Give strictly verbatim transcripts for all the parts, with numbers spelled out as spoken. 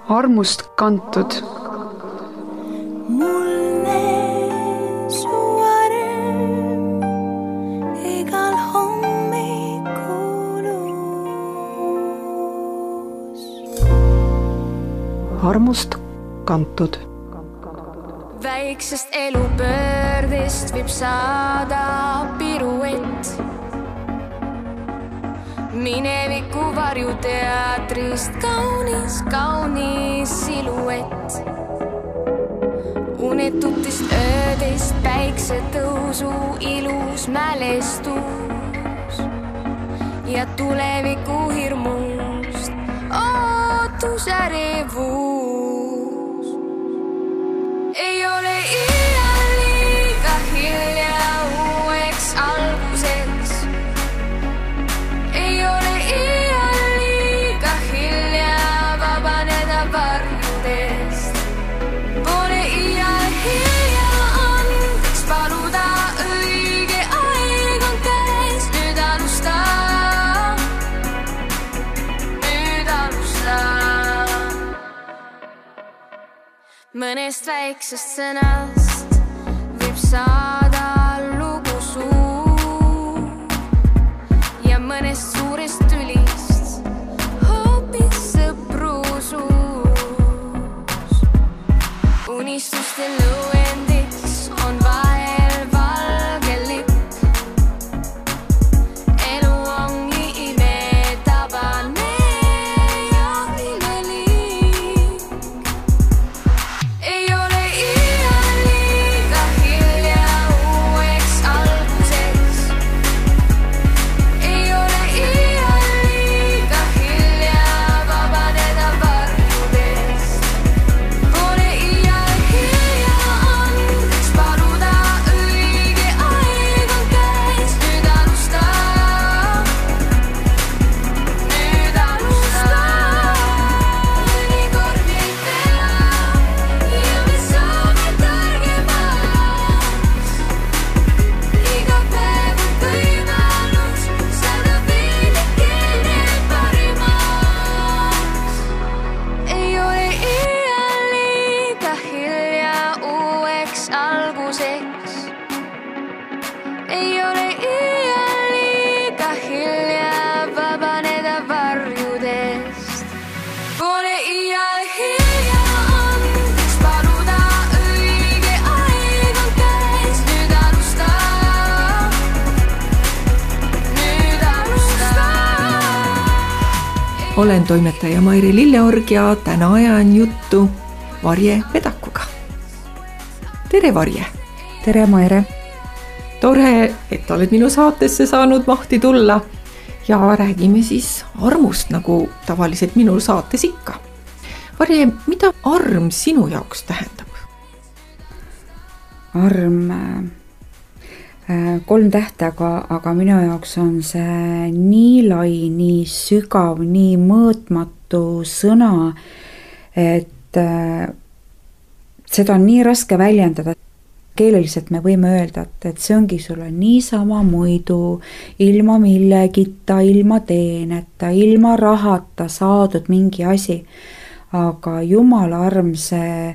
armust kantud. Mulle su arm igal hommikulus. Armust kantud. Väiksest elupöördest võib saada piruett. Mineviku varjuteatrist kaunis, kaunis siluett. Unetutest öödest päiksetõusu ilus mälestus ja tuleviku hirmust ootusärevus. Ei ole iial liiga hilja uueks alguseks. Ei ole iial liiga hilja vabaneda varjudest. Pole iial hilja andeks paluda, õige aeg on käes. Nüüd alusta, nüüd alusta. Mõnest väiksest sõnast võib saada lugu suur ja mõnest suurest tülist hoopis sõprusus. Unistuste lõuendiks on vahel valge lipp. Elu ongi imetabane ja imelik. Ei ole iial liiga hilja uueks alguseks. Ei ole iial liiga hilja vabaneda varjudest. Pole iial hilja andeks paluda, õige aeg on käes. Nüüd alusta, nüüd alusta. Mõnikord meid peab ja me saame targemaks. Iga päev on võimalus saada veidikene parimaks. Ei ole iial liiga hilja uueks alguseks. Ei ole iial liiga hilja vabaneda varjudest. Pole iial hilja andeks paluda, õige aeg on käes. Nüüd alusta, nüüd alusta. Olen toimetaja Mairi Lilleorg ja täna ajan juttu Varje Pedakuga. Tere, Varje! Tere, Maire! Tore, et oled minu saatesse saanud mahti tulla ja räägime siis armust, nagu tavaliselt minul saates ikka. Varje, mida arm sinu jaoks tähendab? Arm, äh, kolm tähte, aga, aga minu jaoks on see nii lai, nii sügav, nii mõõtmatu sõna, et äh, seda on nii raske väljendada. Keeleliselt me võime öelda, et, et see ongi sulle niisama muidu, ilma millegita, ilma teeneta, ilma rahata saadud mingi asi. Aga Jumala arm, see,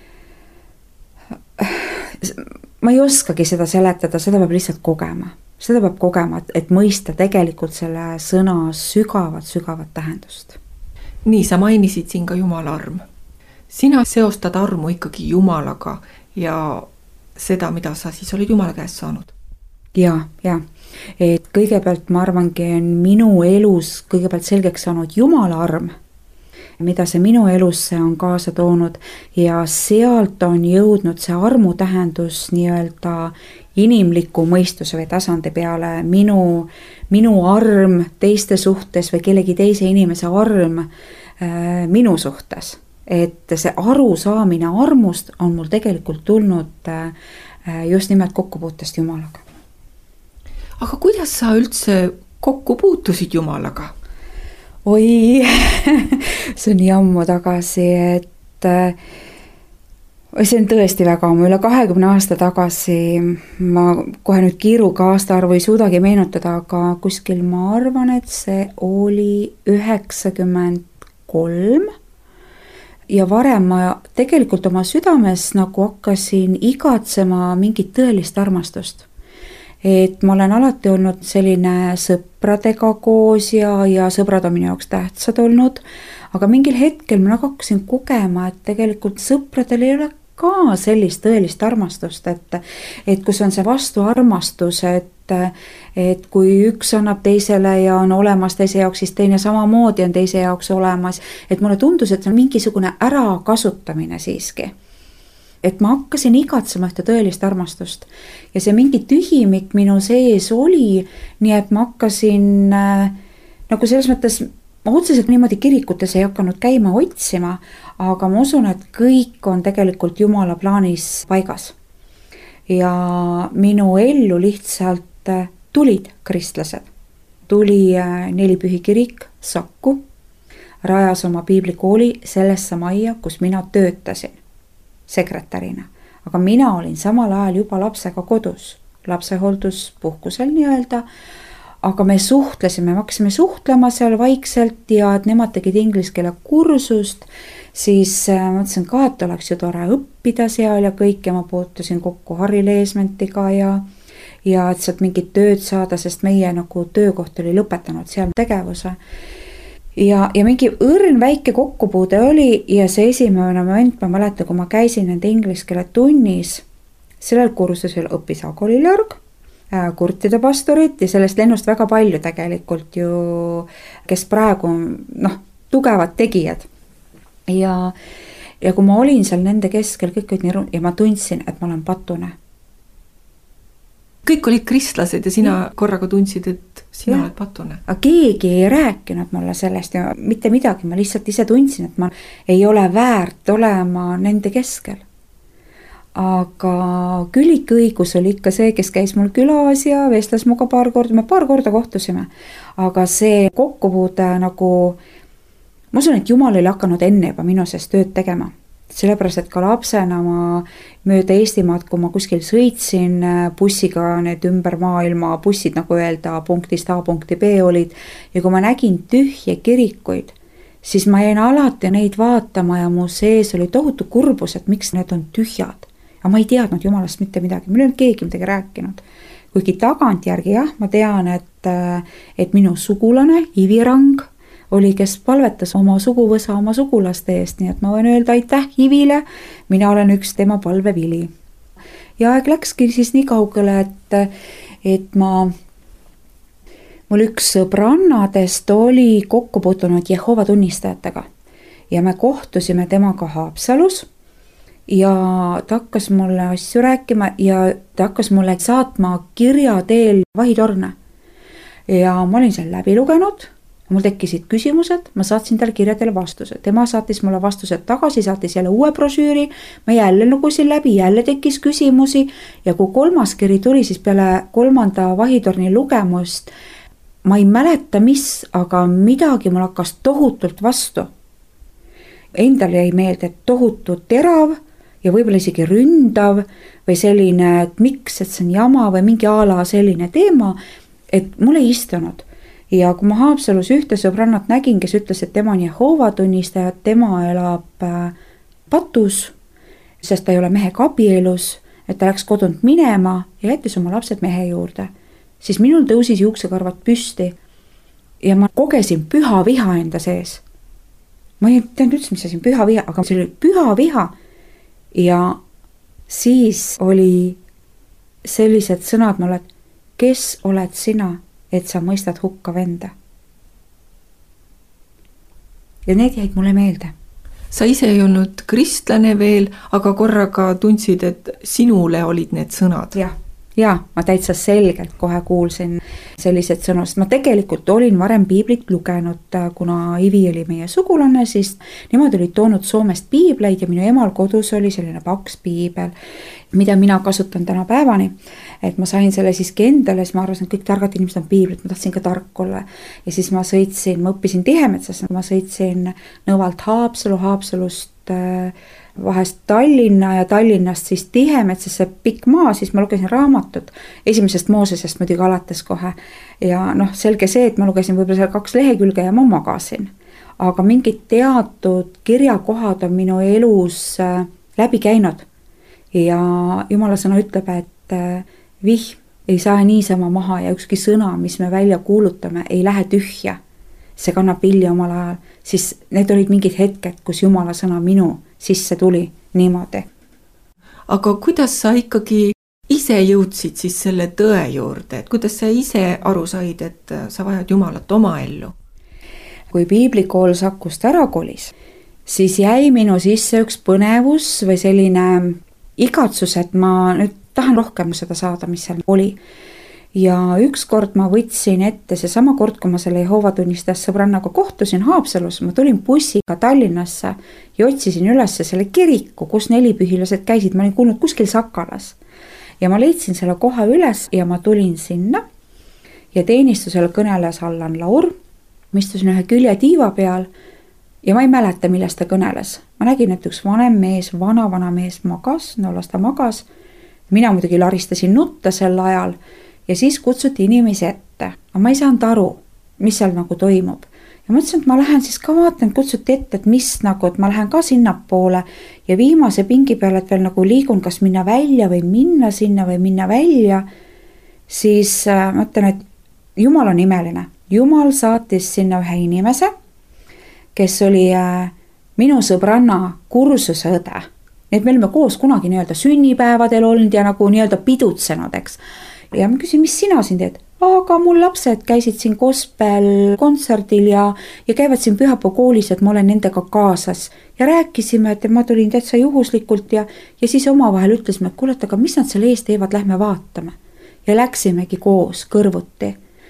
ma ei oskagi seda seletada, seda peab lihtsalt kogema. Seda peab kogema, et mõista tegelikult selle sõna sügavat, sügavat tähendust. Nii, sa mainisid siin ka Jumala arm. Sina seostad armu ikkagi Jumalaga ja seda, mida sa siis olid Jumala käest saanud. Ja, ja. Et kõigepealt ma arvangi on minu elus kõigepealt selgeks saanud Jumala arm, mida see minu elusse on kaasa toonud ja sealt on jõudnud see armu tähendus nii-öelda inimliku mõistuse või tasandi peale, minu, minu arm teiste suhtes või kellegi teise inimese arm äh, minu suhtes. Et see arusaamine armust on mul tegelikult tulnud just nimelt kokkupuutest Jumalaga. Aga kuidas sa üldse kokku puutusid Jumalaga? Oi, see on nii ammu tagasi, et see on tõesti väga ammu, üle kahekümne aasta tagasi. Ma kohe nüüd kiiruga aasta arvu ei suudagi meenutada, aga kuskil ma arvan, et see oli üheksakümmend kolm. ja varem ma tegelikult oma südames nagu hakkasin igatsema mingit tõelist armastust. Et ma olen alati olnud selline sõpradega koos ja, ja sõbrad on minu jaoks tähtsad olnud, aga mingil hetkel ma nagu hakkasin kogema, et tegelikult sõpradel ei ole ka sellist tõelist armastust, et, et kus on see vastuarmastus, et, et kui üks annab teisele ja on olemas teise jaoks, siis teine samamoodi on teise jaoks olemas, et mulle tundus, et see on mingisugune ärakasutamine siiski. Et ma hakkasin igatsema ühte tõelist armastust ja see mingi tühimik minu sees oli, nii et ma hakkasin äh, nagu selles mõttes, ma otseselt niimoodi kirikutes ei hakanud käima otsima, aga ma usun, et kõik on tegelikult Jumala plaanis paigas. Ja minu ellu lihtsalt tulid kristlased. Tuli Nelipühi kirik Saku, rajas oma piiblikooli sellesse majja, kus mina töötasin sekretärina. Aga mina olin samal ajal juba lapsega kodus, lapsehoolduspuhkusel nii-öelda, aga me suhtlesime, me hakkasime suhtlema seal vaikselt ja et nemad tegid inglise keele kursust, siis mõtlesin ka, et oleks ju tore õppida seal ja kõik ja ma puutusin kokku Harri Leesmentiga ja, ja et sealt mingit tööd saada, sest meie nagu töökoht oli lõpetanud seal tegevuse. Ja, ja mingi õrn väike kokkupuude oli ja see esimene moment, ma mäletan, kui ma käisin nende inglise keele tunnis, sellel kursusel õppis Ago Liljarg, kurtide pastorit ja sellest lennust väga palju tegelikult ju, kes praegu on noh, tugevad tegijad. Ja, ja kui ma olin seal nende keskel, kõik olid nii ja ma tundsin, et ma olen patune. Kõik olid kristlased ja sina ja. Korraga tundsid, et sina ja. Oled patune. Aga keegi ei rääkinud mulle sellest ja mitte midagi, ma lihtsalt ise tundsin, et ma ei ole väärt olema nende keskel. Aga Külliki õigus oli ikka see, kes käis mul külas ja vestles muga paar korda, me paar korda kohtusime. Aga see kokkupuude nagu, ma usun, et Jumal oli hakanud enne juba minu sees tööd tegema. Sellepärast, et ka lapsena ma mööda Eestimaad, kui ma kuskil sõitsin bussiga, need ümber maailma bussid, nagu öelda, punktist A punkti B olid, ja kui ma nägin tühje kirikuid, siis ma jäin alati neid vaatama ja mu sees oli tohutu kurbus, et miks need on tühjad. Aga ma ei teadnud Jumalast mitte midagi, mul ei olnud keegi midagi rääkinud. Kuigi tagantjärgi jah, ma tean, et, et minu sugulane Ivi Rang oli, kes palvetas oma suguvõsa oma sugulaste eest, nii et ma võin öelda aitäh Ivile, mina olen üks tema palvevili. Ja aeg läkski siis nii kaugele, et, et ma, mul üks sõbrannadest oli kokku puutunud Jehova tunnistajatega ja me kohtusime temaga Haapsalus ja ta hakkas mulle asju rääkima ja ta hakkas mulle saatma kirja teel vahitorne ja ma olin seal läbi lugenud. Mul tekkisid küsimused, ma saatsin talle kirjadele vastused. Tema saatis mulle vastused tagasi, saatis jälle uue brošüüri, ma jälle lugusin läbi, jälle tekkis küsimusi ja kui kolmas kiri tuli, siis peale kolmanda vahitorni lugemust, ma ei mäleta mis, aga midagi mul hakkas tohutult vastu. Endale jäi meelde, et tohutu terav ja võib-olla isegi ründav või selline, et miks, et see on jama või mingi ala selline teema, et mul ei istunud. Ja kui ma Haapsalus ühte sõbrannat nägin, kes ütles, et tema on Jehova tunnistaja, tema elab patus, sest ta ei ole mehega abielus, et ta läks kodunt minema ja jättis oma lapsed mehe juurde, siis minul tõusis juuksekarvad püsti ja ma kogesin püha viha enda sees. Ma ei teadnud üldse, mis asi on püha viha, aga see oli püha viha ja siis oli sellised sõnad mulle, et kes oled sina, et sa mõistad hukka venda. Ja need jäid mulle meelde. Sa ise ei olnud kristlane veel, aga korraga tundsid, et sinule olid need sõnad. Jah, ja, ma täitsa selgelt kohe kuulsin sellised sõnust. Ma tegelikult olin varem piiblit lugenud, kuna Ivi oli meie sugulane, siis nemad olid toonud Soomest piibleid ja minu emal kodus oli selline paks piibel, mida mina kasutan täna päevani. Et ma sain selle siiski endale, siis ma arvasin, et kõik targad inimesed on piiblit, ma tahtsin ka tark olla. Ja siis ma sõitsin, ma õppisin Tihemetsas, ma sõitsin Nõvalt Haapsalu, Haapsalust vahest Tallinna ja Tallinnast siis Tihemetsasse pikk maa, siis ma lugesin raamatut esimesest Moosesest muidugi alates kohe. Ja noh, selge see, et ma lugesin võib-olla seal kaks lehekülge ja ma magasin. aga mingid teatud kirjakohad on minu elus läbi käinud. Ja Jumala sõna ütleb, et vihm ei saa niisama maha ja ükski sõna, mis me välja kuulutame, ei lähe tühja. See kannab vilja omal ajal, siis need olid mingid hetked, kus Jumala sõna minu sisse tuli niimoodi. Aga kuidas sa ikkagi ise jõudsid siis selle tõe juurde, et kuidas sa ise aru said, et sa vajad Jumalat oma ellu? Kui piiblikool Sakust ära kolis, siis jäi minu sisse üks põnevus või selline igatsus, et ma nüüd tahan rohkem seda saada, mis seal oli. Ja ükskord ma võtsin ette, see sama kord, kui ma selle Jehoova tunnistas sõbrannaga kohtusin Haapsalus, ma tulin bussiga Tallinnasse ja otsisin üles selle kiriku, kus nelipühilased käisid, ma olin kuulnud kuskil Sakalas. Ja ma leidsin selle koha üles ja ma tulin sinna ja teenistusel kõneles Allan Laur, ma istusin ühe külje tiiva peal ja ma ei mäleta, millest ta kõneles. Ma nägin, et üks vanem mees, vana, vana mees magas, no las ta magas. Mina muidugi laristasin nutta sel ajal ja siis kutsuti inimesi ette. Aga ma ei saanud aru, mis seal nagu toimub. Ja mõtlesin, et ma lähen siis ka vaatan, kutsuti ette, et mis nagu, et ma lähen ka sinna poole ja viimase pingi peale, et veel nagu liigun, kas minna välja või minna sinna või minna välja, siis äh, mõtlen, et Jumal on imeline. Jumal saatis sinna ühe inimese, kes oli äh, minu sõbranna kursuse õde. Nii et me olime koos kunagi nii-öelda sünnipäevadel olnud ja nagu nii-öelda pidutsenud, eks. Ja ma küsin, mis sina siin teed? Aga mul lapsed käisid siin gospel kontserdil ja, ja käivad siin pühapuu koolis, et ma olen nendega kaasas. Ja rääkisime, et ma tulin täitsa juhuslikult ja, ja siis omavahel ütlesime, et kuule, aga mis nad selle eest teevad, lähme vaatame. Ja läksimegi koos kõrvuti.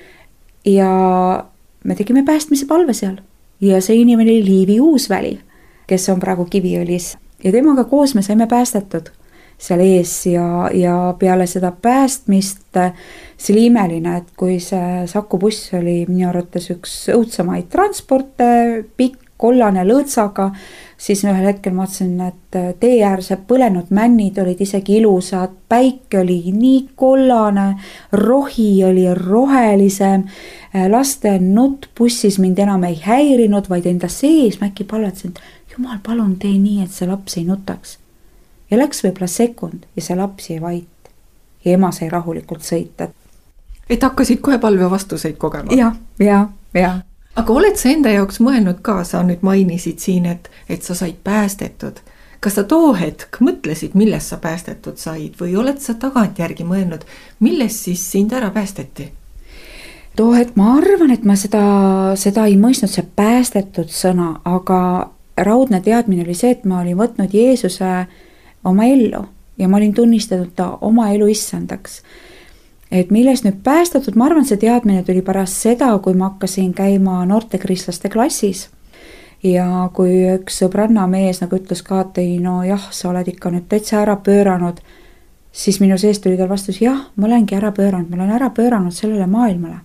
Ja me tegime päästmise palve seal. Ja see inimene oli Liivi Uusväli, kes on praegu Kiviõlis. Ja temaga koos me saime päästetud seal ees ja, ja peale seda päästmist see oli imeline, et kui see Saku buss oli minu arvates üks õudsamaid transporte, pikk kollane lõõtsaga, siis ühel hetkel ma mõtlesin, et tee äärse põlenud männid olid isegi ilusad, päike oli nii kollane, rohi oli rohelisem, laste nutt bussis mind enam ei häirinud, vaid enda sees ma äkki palvetsin, et Jumal, palun tee nii, et see laps ei nutaks. Ja läks võibla sekund ja see laps jäi vait ja ema sai rahulikult sõita. Et hakkasid kohe palve vastuseid kogema? Ja, ja, ja. Aga oled sa enda jaoks mõelnud ka, sa nüüd mainisid siin, et, et sa said päästetud. Kas sa too hetk mõtlesid, millest sa päästetud said või oled sa tagantjärgi mõelnud, millest siis sind ära päästeti? Too hetk ma arvan, et ma seda, seda ei mõistnud see päästetud sõna, aga raudne teadmine oli see, et ma olin võtnud Jeesuse oma ellu ja ma olin tunnistatud ta oma elu issandaks. Et millest nüüd päästatud, ma arvan, see teadmine tuli pärast seda, kui ma hakkasin käima noortekristlaste klassis ja kui üks sõbranna mees nagu ütles ka, et ei, no jah, sa oled ikka nüüd täitsa ära pööranud, siis minu sees tuli tal vastus, jah, ma olengi ära pööranud, ma olen ära pööranud sellele maailmale.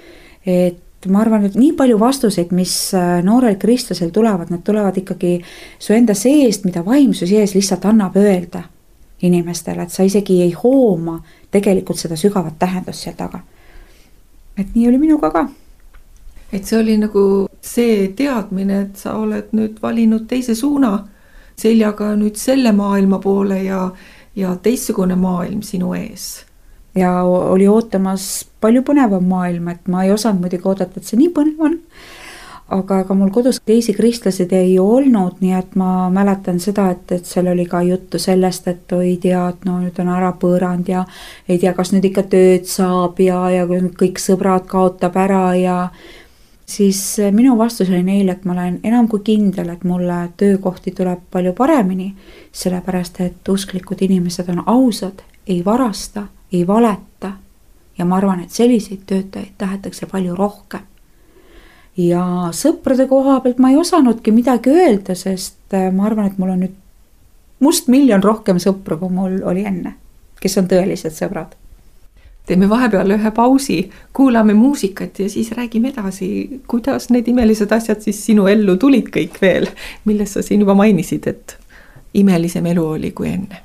Et ma arvan, et nii palju vastuseid, mis noorel kristlasel tulevad, nad tulevad ikkagi su enda seest, mida vaimsus ees lihtsalt annab öelda inimestele, et sa isegi ei hooma tegelikult seda sügavat tähendust seal taga. Et nii oli minuga ka. Et see oli nagu see teadmine, et sa oled nüüd valinud teise suuna seljaga nüüd selle maailma poole ja, ja teistsugune maailm sinu ees. Ja oli ootamas palju põnevam maailm, et ma ei osanud muidugi oodata, et see nii põnev on. Aga, aga mul kodus teisi kristlased ei olnud, nii et ma mäletan seda, et, et seal oli ka juttu sellest, et oi tea, et no nüüd on ära põõrand ja ei tea, kas nüüd ikka tööd saab ja, ja kõik sõbrad kaotab ära ja siis minu vastus oli neile, et ma olen enam kui kindel, et mulle töökohti tuleb palju paremini, sellepärast, et usklikud inimesed on ausad, ei varasta, ei valeta ja ma arvan, et selliseid töötajaid tahetakse palju rohkem. Ja sõprade koha pealt ma ei osanudki midagi öelda, sest ma arvan, et mul on nüüd must miljon rohkem sõpru, kui mul oli enne, kes on tõelised sõbrad. Teeme vahepeal ühe pausi, kuulame muusikat ja siis räägime edasi, kuidas need imelised asjad siis sinu ellu tulid kõik veel, millest sa siin juba mainisid, et imelisem elu oli kui enne.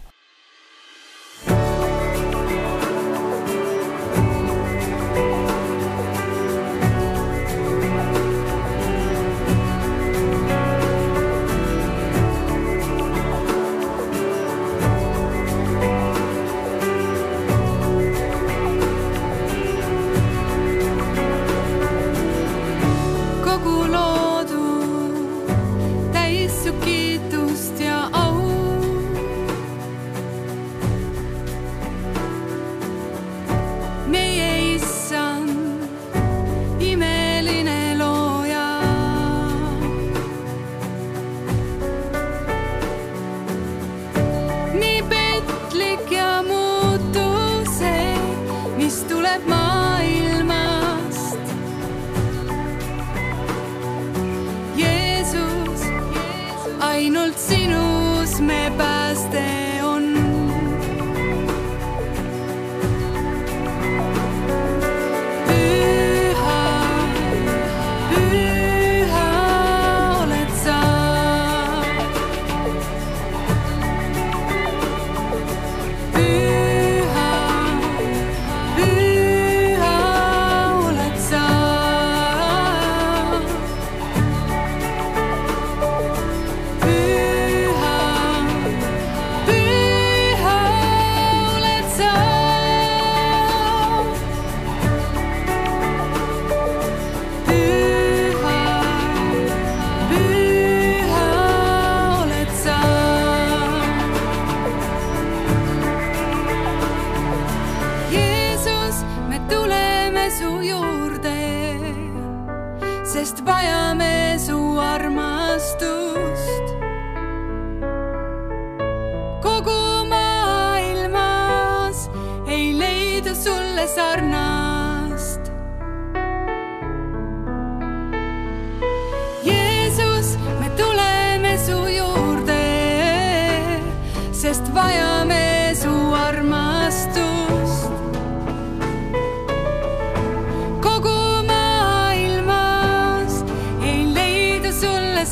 kus me pääste on. Püha, püha oled sa. Püha, püha oled sa. Püha, püha oled sa. Püha, püha oled sa. Jeesus, me tuleme su juurde, sest vajame su armastust. Kogu maailmas ei leidu sulle sarnast. Jeesus, me tuleme su juurde, sest vajame su armastust. Kogu maailmas ei leidu sulle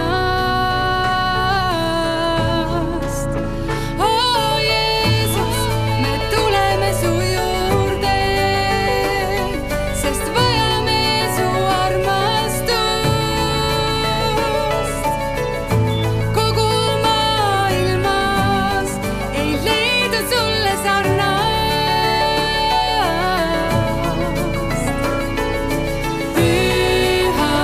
sarnast. Oh Jeesus, me tuleme su juurde, sest vajame su armastust. Kogu maailmas ei leidu sulle sarnast. Püha,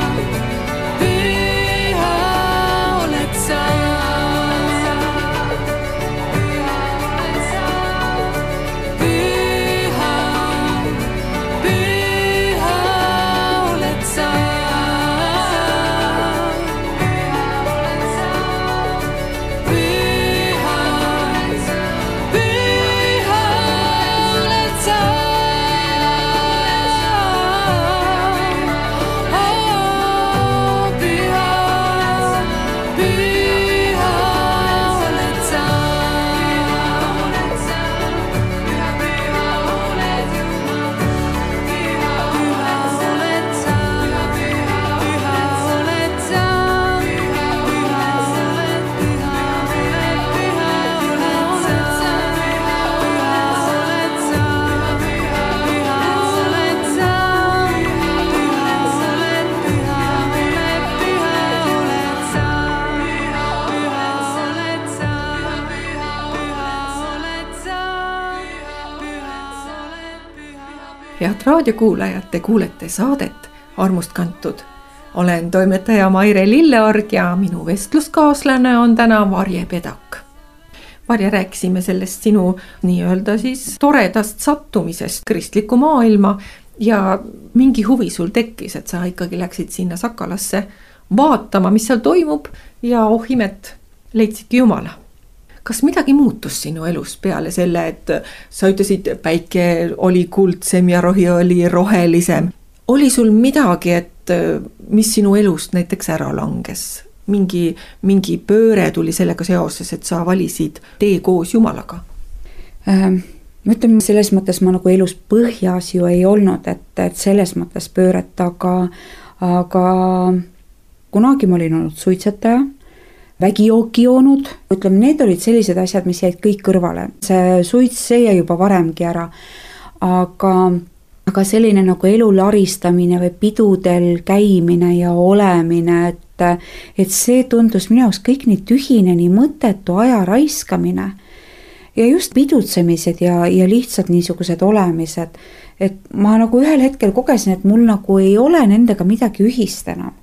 püha oled sa. Püha, püha oled sa. Püha, püha oled sa. Oh, püha, püha oled sa. Püha, püha oled Jumal. Püha, püha oled sa. Püha, püha oled sa. Püha, püha oled, püha, püha, püha oled sa. Püha, püha oled sa. Püha, püha oled sa. Püha, püha oled, püha, püha, püha oled sa. Püha, püha oled sa. Püha, püha oled sa. Püha oled, püha. Head raadiokuulajad, te kuulete saadet Armust kantud. Olen toimetaja Maire Lilleorg ja minu vestluskaaslane on täna Varje Pedak. Varje, rääkisime sellest sinu nii-öelda siis toredast sattumisest kristlikku maailma ja mingi huvi sul tekkis, et sa ikkagi läksid sinna Sakalasse vaatama, mis seal toimub ja oh imet, leidsidki Jumala. Kas midagi muutus sinu elus peale selle, et sa ütlesid, päike oli kuldsem ja rohi oli rohelisem? Oli sul midagi, et mis sinu elust näiteks ära langes? Mingi, mingi pööre tuli sellega seoses, et sa valisid tee koos Jumalaga? Ähm, ma ütlen, selles mõttes ma nagu elus põhjas ju ei olnud, et, et selles mõttes pööret, aga, aga kunagi ma olin olnud suitsetaja, vägijooki joonud, ütleme, need olid sellised asjad, mis jäid kõik kõrvale. See suits, see jäi juba varemgi ära, aga, aga selline nagu elu laristamine või pidudel käimine ja olemine, et, et see tundus minu jaoks kõik nii tühine, nii mõttetu aja raiskamine. Ja just pidutsemised ja, ja lihtsalt niisugused olemised, et ma nagu ühel hetkel kogesin, et mul nagu ei ole nendega midagi ühist enam.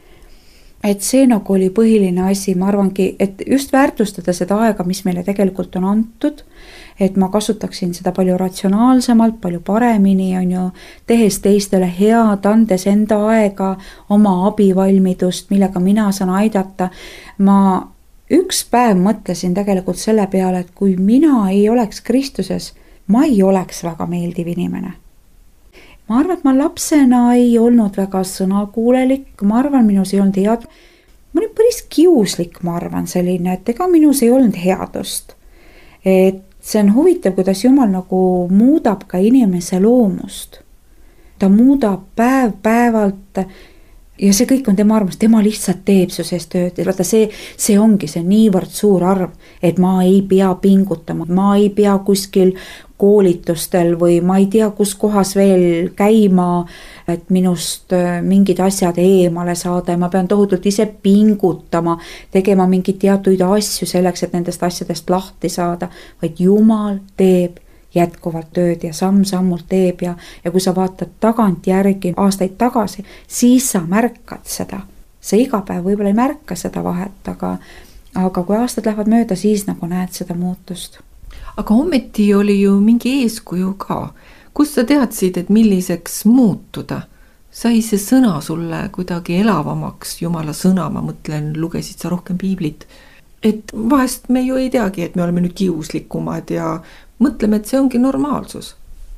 Et see nagu oli põhiline asi, ma arvangi, et just väärtustada seda aega, mis meile tegelikult on antud, et ma kasutaksin seda palju ratsionaalsemalt, palju paremini, on ju, tehes teistele head, andes enda aega, oma abivalmidust, millega mina saan aidata. Ma üks päev mõtlesin tegelikult selle peale, et kui mina ei oleks Kristuses, ma ei oleks väga meeldiv inimene. Ma arvan, et ma lapsena ei olnud väga sõnakuulelik, ma arvan, minus ei olnud head ma olin päris kiuslik, ma arvan, selline, et ega minus ei olnud headust. Et see on huvitav, kuidas Jumal nagu muudab ka inimese loomust. Ta muudab päev päevalt ja see kõik on tema armas, tema lihtsalt teeb su sees tööd. Ja vaata, see, see ongi see niivõrd suur arv, et ma ei pea pingutama, ma ei pea kuskil koolitustel või ma ei tea, kus kohas veel käima, et minust mingid asjad eemale saada ja ma pean tohutult ise pingutama, tegema mingeid teatuid asju selleks, et nendest asjadest lahti saada, vaid Jumal teeb jätkuvalt tööd ja samm-sammult teeb ja, ja kui sa vaatad tagantjärgi aastaid tagasi, siis sa märkad seda. Sa iga päev võib-olla ei märka seda vahet, aga, aga kui aastad lähevad mööda, siis nagu näed seda muutust. Aga ometi oli ju mingi eeskuju ka. Kust sa teadsid, et milliseks muutuda? Sai see sõna sulle kuidagi elavamaks, Jumala sõna, ma mõtlen, lugesid sa rohkem piiblit. Et vahest me ju ei teagi, et me oleme nüüd kiuslikumad ja mõtleme, et see ongi normaalsus.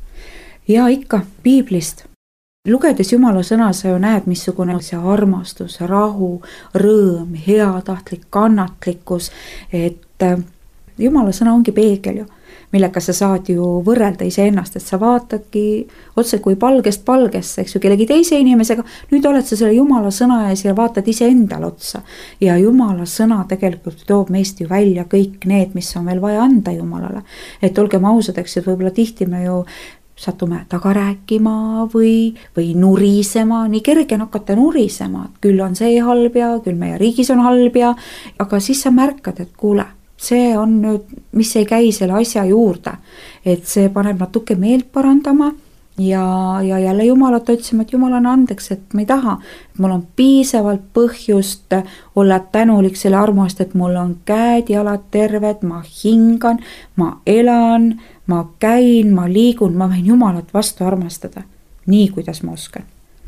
Ja ikka, piiblist. Lugedes Jumala sõna, sa ju näed, missugune see armastus, rahu, rõõm, heatahtlik, kannatlikkus, et Jumala sõna ongi peegel ju, millega sa saad ju võrrelda iseennast, et sa vaatadki otse kui palgest palgesse, eks ju, kellegi teise inimesega, nüüd oled sa selle Jumala sõna ees ja vaatad ise endal otsa. Ja Jumala sõna tegelikult toob meist ju välja kõik need, mis on veel vaja anda Jumalale. Et olgem ausad, eks ju, võib-olla tihti me ju satume taga rääkima või, või nurisema, nii kerge on hakata nurisema, et küll on see halb ja küll meie riigis on halb ja, aga siis sa märkad, et kuule, see on nüüd, mis ei käi selle asja juurde, et see paneb natuke meelt parandama ja, ja jälle Jumalat otsima, et Jumal on andeks, et ma ei taha, et mul on piisavalt põhjust olla tänulik selle armust, et mul on käed, jalad terved, ma hingan, ma elan, ma käin, ma liigun, ma võin Jumalat vastu armastada, nii kuidas ma oskan.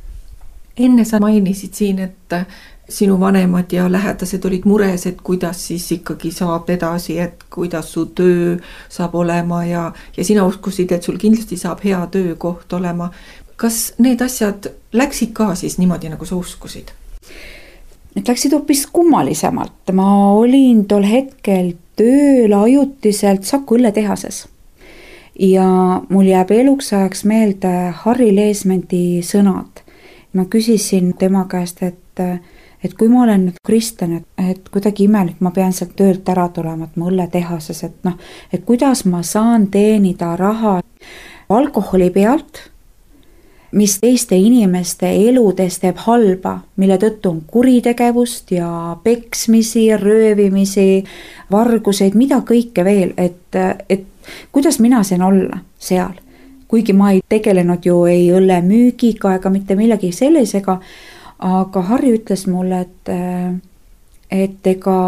Enne sa mainisid siin, et sinu vanemad ja lähedased olid mures, et kuidas siis ikkagi saab edasi, et kuidas su töö saab olema ja, ja sina uskusid, et sul kindlasti saab hea töökoht olema. Kas need asjad läksid ka siis niimoodi, nagu sa uskusid? Need läksid hoopis kummalisemalt. Ma olin tol hetkel tööl ajutiselt Saku õlletehases. Ja mul jääb eluks ajaks meelde Harri Leesmendi sõnad. Ma küsisin tema käest, et, et kui ma olen nüüd kristlan, et, et kuidagi imelik, ma pean sealt töölt ära tulema, et ma õlletehases, et noh, et kuidas ma saan teenida raha alkoholi pealt, mis teiste inimeste eludes teeb halba, mille tõttu on kuritegevust ja peksmisi, röövimisi, varguseid, mida kõike veel, et, et kuidas mina saan olla seal. Kuigi ma ei tegelenud ju ei õlle müügiga ega mitte millegi sellisega, aga Harri ütles mulle, et, et ega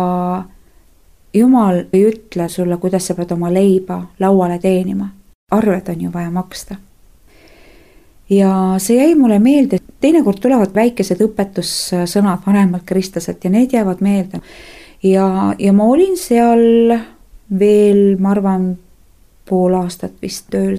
Jumal ei ütle sulle, kuidas sa pead oma leiba lauale teenima. Arved on ju vaja maksta. Ja see jäi mulle meelde, teinekord tulevad väikesed õpetussõnad vanemalt kristlaselt ja need jäävad meelde. Ja, ja ma olin seal veel, ma arvan, pool aastat vist tööl.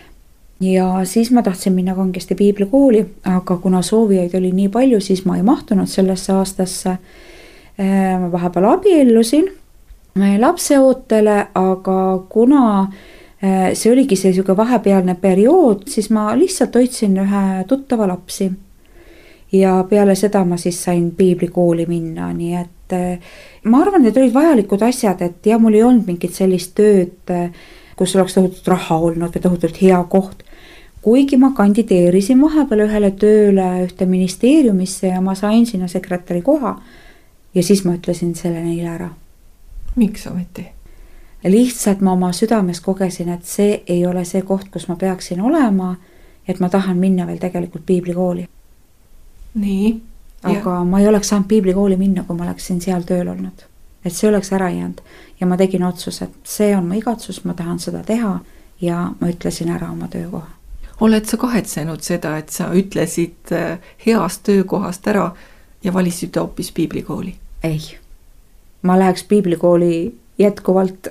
Ja siis ma tahtsin minna kangesti piiblikooli, aga kuna soovijaid oli nii palju, siis ma ei mahtunud sellesse aastasse. Ma vahepeal abiellusin lapseootele, aga kuna see oligi see vahepealne periood, siis ma lihtsalt hoidsin ühe tuttava lapsi. Ja peale seda ma siis sain piiblikooli minna, nii et ma arvan, et olid vajalikud asjad, et ja mul ei olnud mingit sellist tööd, kus oleks tohutult raha olnud või tohutult hea koht. Kuigi ma kandideerisin vahepeal ühele tööle ühte ministeeriumisse ja ma sain sinna sekretäri koha ja siis ma ütlesin selle neile ära. Miks ometi? Lihtsalt ma oma südames kogesin, et see ei ole see koht, kus ma peaksin olema, et ma tahan minna veel tegelikult piiblikooli. Nii. Aga ja. Ma ei oleks saanud piiblikooli minna, kui ma oleksin seal tööl olnud. Et see oleks ära jäänud ja ma tegin otsus, et see on mu igatsus, ma tahan seda teha ja ma ütlesin ära oma töökoha. Oled sa kahetsenud seda, et sa ütlesid heast töökohast ära ja valisid hoopis piiblikooli? Ei, ma läheks piiblikooli jätkuvalt.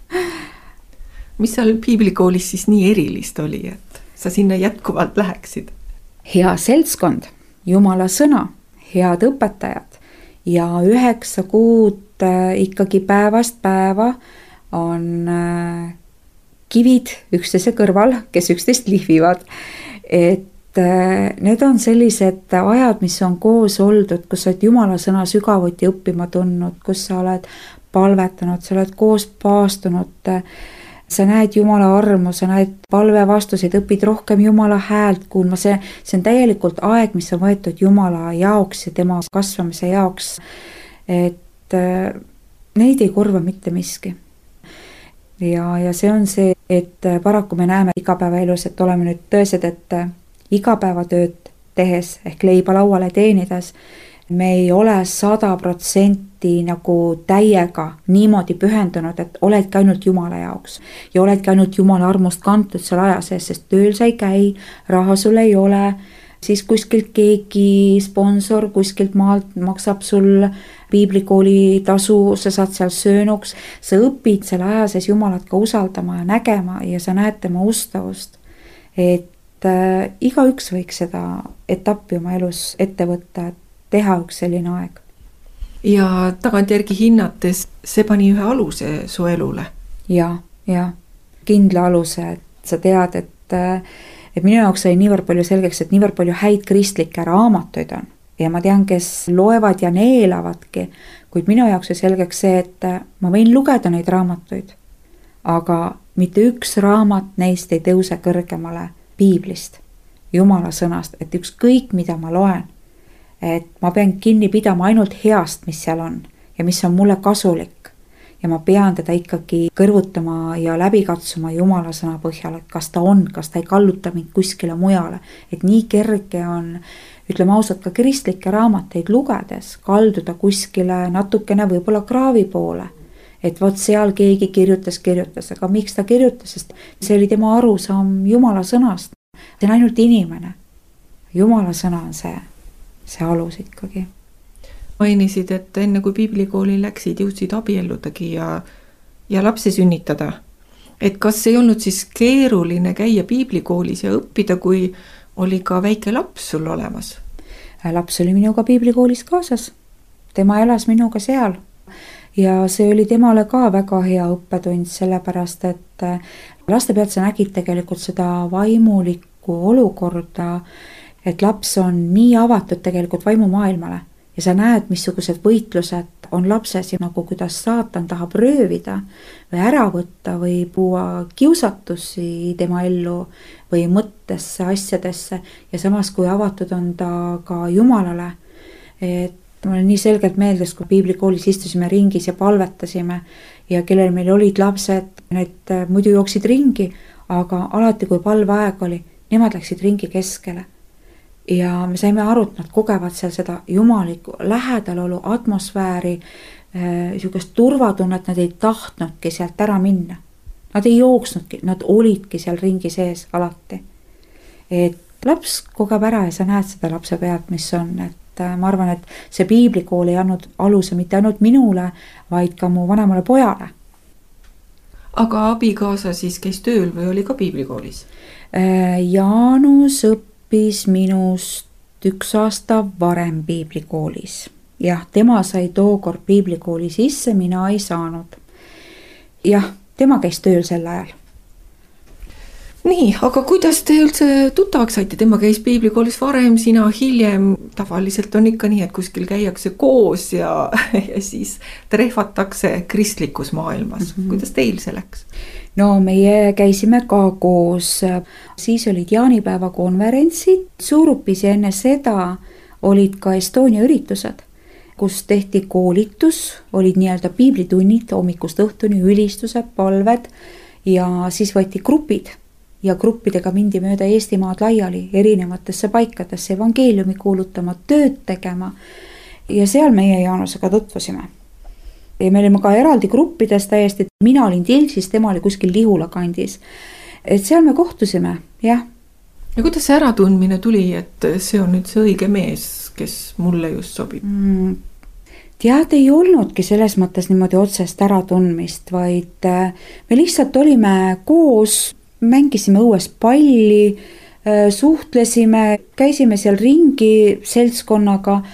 Mis seal piiblikoolis siis nii erilist oli, et sa sinna jätkuvalt läheksid? Hea seltskond, Jumala sõna, head õpetajad ja üheksa kuud ikkagi päevast päeva on kivid üksteise kõrval, kes üksteist lihvivad. Et need on sellised ajad, mis on koos oldud, kus sa oled Jumala sõna sügavuti õppima tundnud, kus sa oled palvetanud, sa oled koos paastunud, sa näed Jumala armu, sa näed palve vastuseid, õpid rohkem Jumala häält kuulma, see, see on täielikult aeg, mis on võetud Jumala jaoks ja tema kasvamise jaoks, et neid ei korva mitte miski. Ja, ja see on see, et paraku me näeme igapäevaelus, et oleme nüüd tõesed, et igapäevatööd tehes ehk leiba lauale teenides, me ei ole sada protsenti nagu täiega niimoodi pühendunud, et oledki ainult Jumala jaoks ja oledki ainult Jumala armust kantud seal aja sees, sest tööl sa ei käi, raha sul ei ole, siis kuskilt keegi sponsor kuskilt maalt maksab sul piiblikooli tasu, sa saad seal söönuks, sa õpid selle aja sees Jumalat ka usaldama ja nägema ja sa näed tema ustavust, et äh, igaüks võiks seda etappi oma elus ette võtta, et teha üks selline aeg. Ja tagantjärgi hinnates see pani ühe aluse su elule. Ja, ja kindla aluse, et sa tead, et, et minu jaoks sai niivõrd palju selgeks, et niivõrd palju häid kristlikke raamatuid on. Ja ma tean, kes loevad ja neelavadki, kuid minu jaoks sai selgeks see, et ma võin lugeda neid raamatuid, aga mitte üks raamat neist ei tõuse kõrgemale piiblist, Jumala sõnast, et ükskõik mida ma loen, et ma pean kinni pidama ainult heast, mis seal on ja mis on mulle kasulik ja ma pean teda ikkagi kõrvutama ja läbi katsuma Jumala sõna põhjal, et kas ta on, kas ta ei kalluta mind kuskile mujale, et nii kerge on, ütleme ausalt, ka kristlikke raamateid lugedes kalduda kuskile natukene võib-olla kraavi poole, et vot seal keegi kirjutas, kirjutas, aga miks ta kirjutas, sest see oli tema arusaam Jumala sõnast, see on ainult inimene, Jumala sõna on see see alus ikkagi. Mainisid, et enne kui piiblikooli läksid, jõudsid abielludagi ja, ja lapsi sünnitada. Et kas ei olnud siis keeruline käia piiblikoolis ja õppida, kui oli ka väike laps sul olemas? Laps oli minuga piiblikoolis kaasas. Tema elas minuga seal. Ja see oli temale ka väga hea õppetund, sellepärast, et laste pealt sa nägid tegelikult seda vaimulikku olukorda, et laps on nii avatud tegelikult vaimumaailmale ja sa näed, missugused võitlused on lapses ja nagu kuidas saatan tahab röövida või ära võtta või puua kiusatusi tema ellu või mõttesse, asjadesse ja samas kui avatud on ta ka Jumalale. Et mulle nii selgelt meeldis, kui piiblikoolis istusime ringis ja palvetasime ja kellel meil olid lapsed, need muidu jooksid ringi, aga alati kui palveaeg oli, nemad läksid ringi keskele. Ja me saime aru, et nad kogevad seal seda jumalikku lähedalolu, atmosfääri, niisugust turvatunnet, nad ei tahtnudki sealt ära minna. Nad ei jooksnudki, nad olidki seal ringi sees alati. Et laps kogeb ära ja sa näed seda lapse pealt, mis on, et ma arvan, et see piiblikool ei andnud aluse mitte ainult minule, vaid ka mu vanemale pojale. Aga abikaasa siis käis tööl või oli ka piiblikoolis? Jaanus õppis õppis minust üks aasta varem piiblikoolis. Jah, tema sai tookord piiblikooli sisse, mina ei saanud. Jah, tema käis tööl sel ajal. Nii, aga kuidas te üldse tuttavaks saite? Tema käis piiblikoolis varem, sina hiljem. Tavaliselt on ikka nii, et kuskil käiakse koos ja, ja siis trehvatakse kristlikus maailmas. Mm-hmm. Kuidas teil see läks? No meie käisime ka koos, siis olid jaanipäeva konverentsid, Suurupis ja enne seda olid ka Estonia üritused, kus tehti koolitus, olid nii-öelda piiblitunnid, hommikust õhtuni, ülistused, palved ja siis võeti grupid ja gruppidega mindi mööda Eestimaad laiali erinevatesse paikadesse evangeeliumi kuulutama, tööd tegema ja seal meie Jaanusega tutvusime. Ja me olime ka eraldi gruppides täiesti, mina olin Tilsis, tema oli kuskil Lihula kandis. Et seal me kohtusime, jah. Ja kuidas see äratundmine tuli, et see on nüüd see õige mees, kes mulle just sobib? Mm, tead, ei olnudki selles mõttes niimoodi otsest äratundmist, vaid me lihtsalt olime koos, mängisime õues palli, suhtlesime, käisime seal ringi seltskonnaga,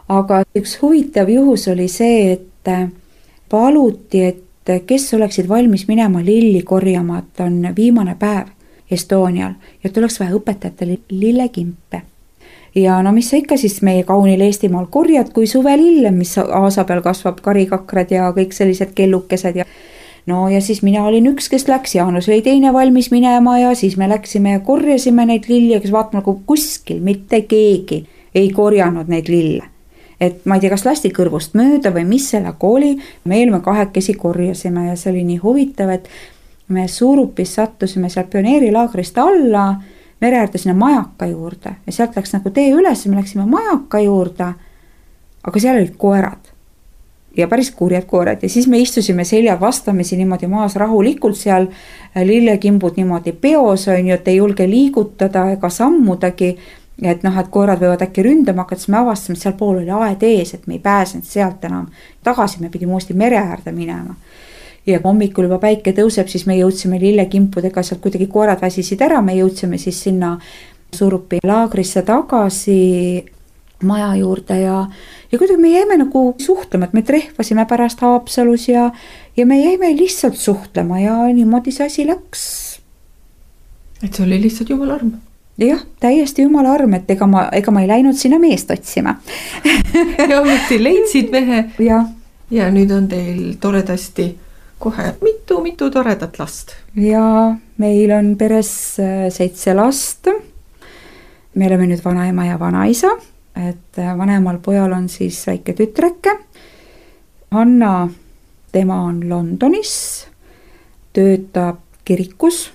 aga üks huvitav juhus oli see, et paluti, et kes oleksid valmis minema lilli korjama, et on viimane päev Estonial ja tuleks vaja õpetajatele lillekimpe. Ja no mis sa ikka siis meie kaunil Eestimaal korjad, kui suvelille, mis aasa peal kasvab, karikakrad ja kõik sellised kellukesed ja no ja siis mina olin üks, kes läks, Jaanus oli teine valmis minema ja siis me läksime ja korjasime neid lilli, kes vaatame nagu kuskil, mitte keegi ei korjanud neid lille. Et ma ei tea, kas lasti kõrvust mööda või mis sellega oli, meil me kahekesi korjasime ja see oli nii huvitav, et me Suurupis sattusime seal pioneerilaagrist alla, mere äärde sinna majaka juurde ja sealt läks nagu tee üles, me läksime majaka juurde, aga seal olid koerad ja päris kurjad koerad ja siis me istusime seljad vastamisi niimoodi maas rahulikult seal, lillekimbud niimoodi peos on ju, et ei julge liigutada ega sammudagi, et noh, et koerad võivad äkki ründama hakata, siis me avastame, et seal pool oli aed ees, et me ei pääsenud sealt enam tagasi, me pidime uuesti mere äärde minema. Ja hommikul juba päike tõuseb, siis me jõudsime lillekimpudega, sealt kuidagi koerad väsisid ära, me jõudsime siis sinna Suurupi laagrisse tagasi maja juurde ja, ja kuidagi me jäime nagu suhtlema, et me trehvasime pärast Haapsalus ja, ja me jäime lihtsalt suhtlema ja niimoodi see asi läks. Et see oli lihtsalt jumala arm. Jah, täiesti jumala arm, et ega ma, ega ma ei läinud sinna meest otsima. Ja ometi leidsid mehe ja. ja nüüd on teil toredasti kohe mitu-mitu toredat last. Ja meil on peres seitse last. Me oleme nüüd vanaema ja vanaisa, et vanemal pojal on siis väike tütreke. Hanna, tema on Londonis, töötab kirikus.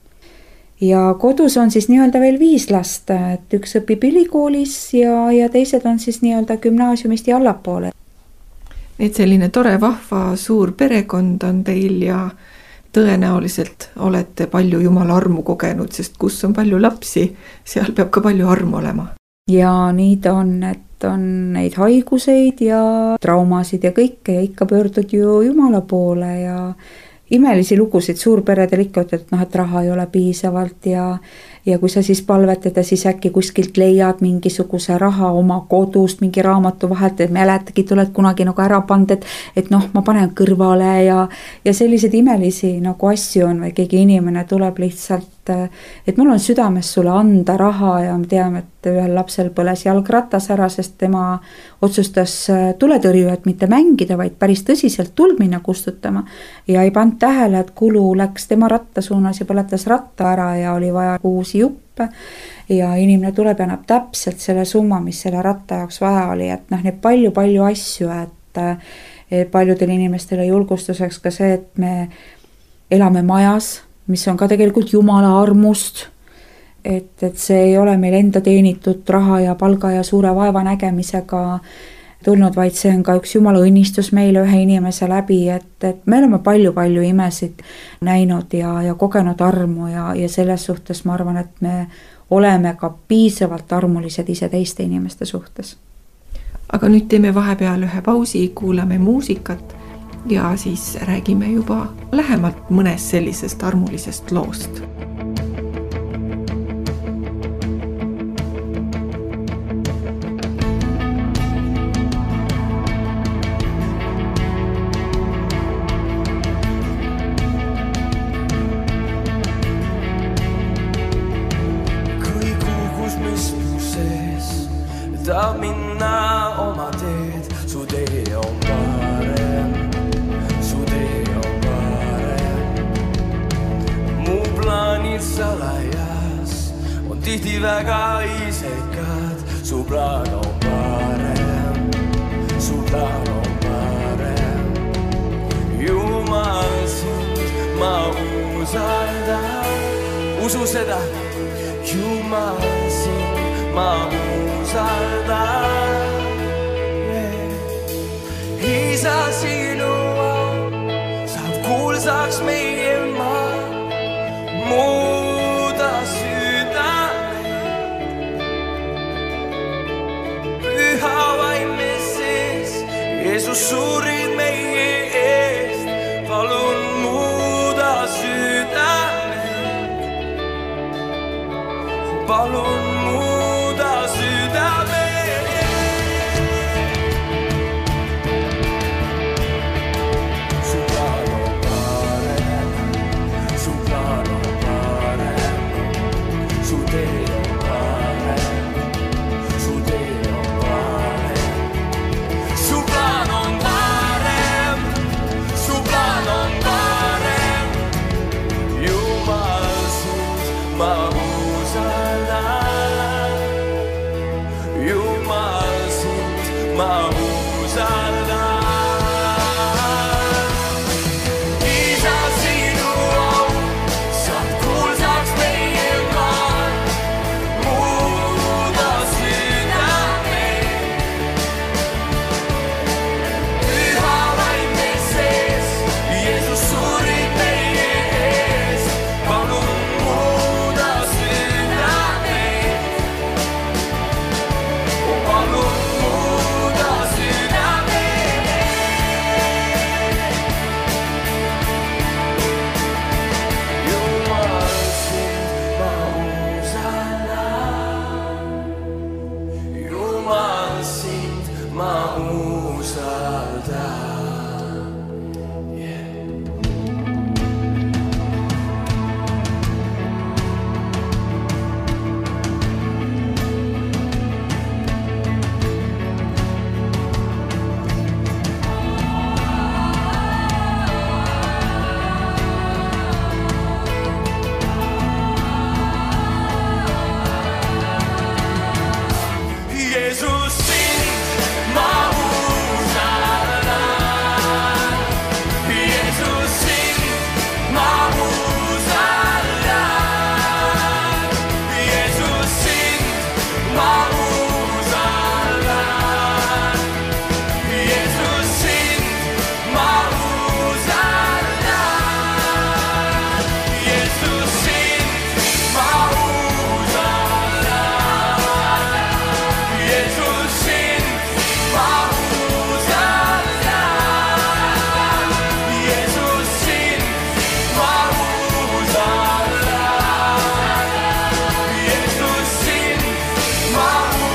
Ja kodus on siis nii-öelda veel viis last, et üks õpib ülikoolis ja, ja teised on siis nii-öelda gümnaasiumist ja allapoole. Et selline tore vahva suur perekond on teil ja tõenäoliselt olete palju jumala armu kogenud, sest kus on palju lapsi, seal peab ka palju armu olema. Ja nii ta on, et on neid haiguseid ja traumasid ja kõike ja ikka pöördud ju jumala poole ja imelisi lugusid suurperedel ikka ütled, et noh, et raha ei ole piisavalt ja, ja kui sa siis palvetad ja siis äkki kuskilt leiad mingisuguse raha oma kodust, mingi raamatu vahelt, et mäletagi, tuled kunagi nagu ära pand, et, et noh, ma panen kõrvale ja, ja sellised imelisi nagu asju on või keegi inimene tuleb lihtsalt, et mul on südames sulle anda raha ja me teame, et ühel lapsel põles jalgratas ära, sest tema otsustas tuletõrjujat mitte mängida, vaid päris tõsiselt tuld minna kustutama ja ei pannud tähele, et kulu läks tema ratta suunas ja põletas ratta ära ja oli vaja uusi juppe ja inimene tuleb ja annab täpselt selle summa, mis selle ratta jaoks vaja oli, et noh, need palju-palju asju, et paljudele inimestele julgustuseks ka see, et me elame majas, mis on ka tegelikult jumala armust, et, et see ei ole meil enda teenitud raha ja palga ja suure vaeva nägemisega tulnud, vaid see on ka üks jumala õnnistus meile ühe inimese läbi, et, et me oleme palju-palju imesid näinud ja, ja kogenud armu ja, ja selles suhtes ma arvan, et me oleme ka piisavalt armulised ise teiste inimeste suhtes. Aga nüüd teeme vahepeal ühe pausi, kuulame muusikat ja siis räägime juba lähemalt mõnest sellisest armulisest loost. Kui kuugus mis mu sees, tahab minna oma teed, su tee on parem. Salajas on tihti väga isekad, su plaan on parem, su plaan on parem. Jumal sind ma usaldan, usu seda, Jumal sind ma usaldan. Isa sinu saab kuulsaks meie maa. Muuda südamed, püha vaimes sees, Jeesus surid meie eest, palun muuda südamed, palun muuda südamed. ma usaldan. Isa, sinu au saab kuulsaks meie maal, muuda südameid. Püha vaim meie sees, Jeesus surib meie eest, palun muuda südameid. Palun muuda südameid. Jumal, sind ma usaldan. Jumal, sind ma usaldan. Yeah. Jeesus, sind ma usaldan. Jeesus, sind ma usaldan. Jeesus, sind ma usaldan. Jeesus, sind ma usaldan. Jeesus, sind ma usaldan. Jeesus, sind ma usaldan. Jeesus, sind ma usaldan. Jeesus, sind ma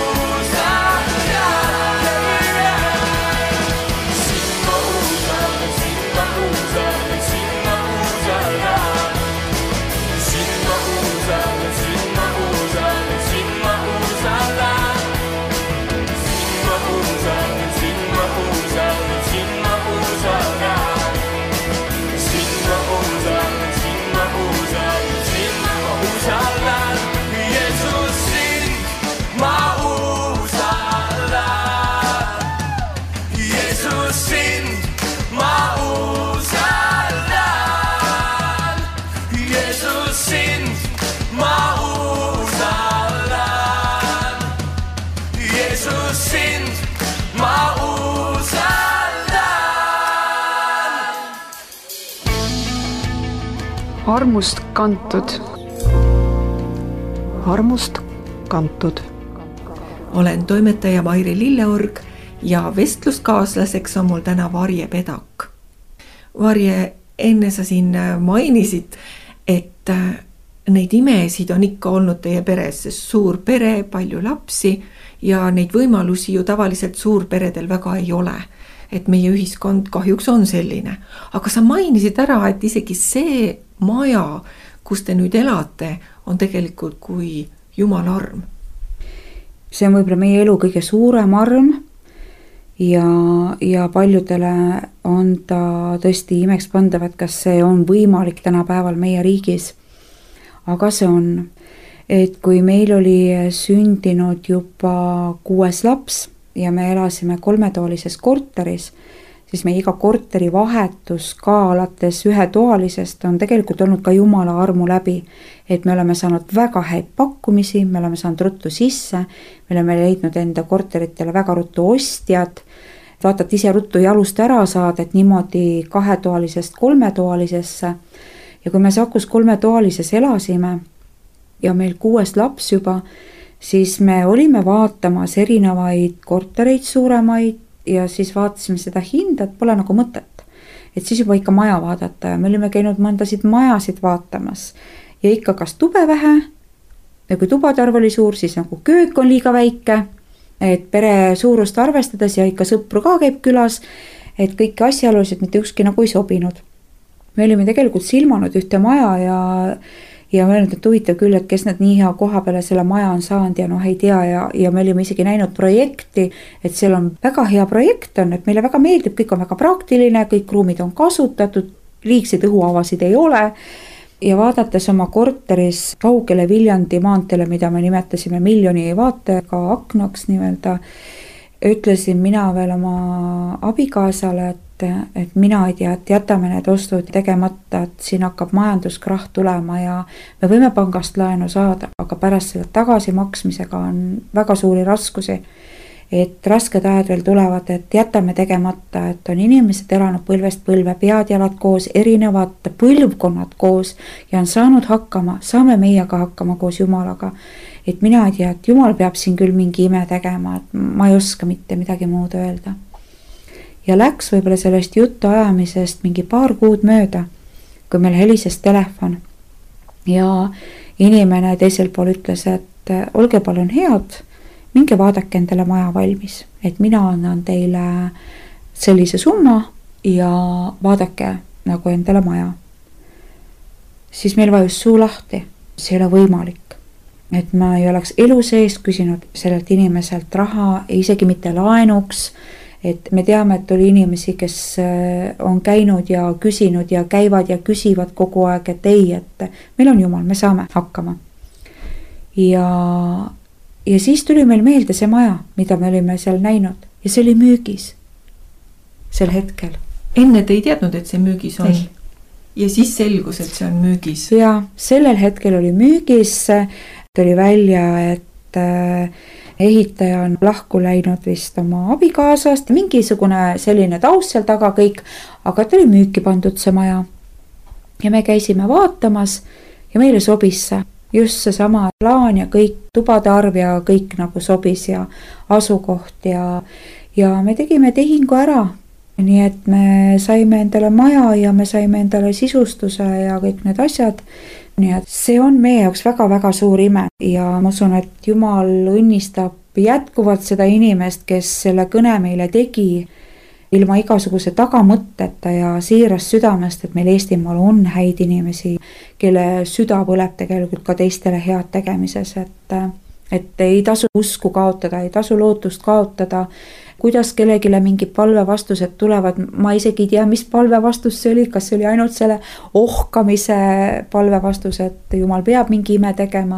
armust kantud. armust kantud. olen toimetaja Mairi Lilleorg ja vestluskaaslaseks on mul täna Varje Pedak. Varje, enne sa siin mainisid, et neid imesid on ikka olnud teie peres, sest suur pere, palju lapsi ja neid võimalusi ju tavaliselt suurperedel väga ei ole. Et meie ühiskond kahjuks on selline. Aga sa mainisid ära, et isegi see maja, kus te nüüd elate, on tegelikult kui Jumala arm. See on võib-olla meie elu kõige suurem arm ja, ja paljudele on ta tõesti imekspandav, et kas see on võimalik tänapäeval meie riigis. Aga see on, et kui meil oli sündinud juba kuues laps ja me elasime kolmetoalises korteris, siis me iga korteri vahetus ka alates ühetoalisest on tegelikult olnud ka Jumala armu läbi, et me oleme saanud väga häid pakkumisi, me oleme saanud ruttu sisse, me oleme leidnud enda korteritele väga ruttu ostjad, vaatad ise ruttu jalust ära saad, et niimoodi kahetoalisest kolmetoalisesse. Ja kui me Sakus kolmetoalises elasime ja meil kuues laps juba, siis me olime vaatamas erinevaid kortereid suuremaid ja siis vaatasime seda hinda, et pole nagu mõtet. Et siis juba ikka maja vaadata ja me olime käinud mõndasid majasid vaatamas ja ikka kas tube vähe ja kui tubade arv oli suur, siis nagu köök on liiga väike, et pere suurust arvestades ja ikka sõpru ka käib külas, et kõiki asjaolusid mitte ükski nagu ei sobinud. Me olime tegelikult silmanud ühte maja ja ja mõelnud, et huvitav küll, et kes nad nii hea koha peale selle maja on saanud ja noh ei tea ja, ja me olime isegi näinud projekti, et seal on väga hea projekt on, et meile väga meeldib, kõik on väga praktiline, kõik ruumid on kasutatud, liigseid õhuavasid ei ole ja vaadates oma korteris kaugele Viljandi maanteele, mida me nimetasime miljoni vaatega aknaks nii-öelda, ütlesin mina veel oma abikaasale, et, et mina ei tea, et jätame need ostud tegemata, et siin hakkab majanduskrahh tulema ja me võime pangast laenu saada, aga pärast selle tagasimaksmisega on väga suuri raskusi. Et rasked ajad veel tulevad, et jätame tegemata, et on inimesed elanud põlvest põlve, pead-jalad koos, erinevad põlvkonnad koos ja on saanud hakkama, saame meiega hakkama koos Jumalaga. Et mina ei tea, et Jumal peab siin küll mingi ime tegema, et ma ei oska mitte midagi muud öelda. Ja läks võib-olla sellest juttu ajamisest mingi paar kuud mööda, kui meil helises telefon ja inimene teisel pool ütles, et olge palun head, minge vaadake endale maja valmis, et mina annan teile sellise summa ja vaadake nagu endale maja. Siis meil vajus suu lahti, see ei ole võimalik. Et ma ei oleks elu sees küsinud sellelt inimeselt raha, isegi mitte laenuks, et me teame, et oli inimesi, kes on käinud ja küsinud ja käivad ja küsivad kogu aeg, et ei, et meil on Jumal, me saame hakkama. Ja, ja siis tuli meil meelde see maja, mida me olime seal näinud ja see oli müügis sel hetkel. Enne te ei teadnud, et see müügis on? Ei. Ja siis selgus, et see on müügis? Ja sellel hetkel oli müügis, tuli välja, et ehitaja on lahku läinud vist oma abikaasast, mingisugune selline taust seal taga kõik, aga ta oli müüki pandud see maja. Ja me käisime vaatamas ja meile sobis see, just see sama plaan ja kõik tubade arv ja kõik nagu sobis ja asukoht ja, ja me tegime tehingu ära. Nii et me saime endale maja ja me saime endale sisustuse ja kõik need asjad. Nii et see on meie jaoks väga-väga suur ime ja ma usun, et Jumal õnnistab jätkuvalt seda inimest, kes selle kõne meile tegi ilma igasuguse tagamõtteta ja siirast südamest, et meil Eestimaal on häid inimesi, kelle süda põleb tegelikult ka teistele head tegemises, et, et ei tasu usku kaotada, ei tasu lootust kaotada. Kuidas kellegile mingid palvevastused tulevad, ma isegi ei tea, mis palvevastus see oli, kas see oli ainult selle ohkamise palvevastus, et Jumal peab mingi ime tegema.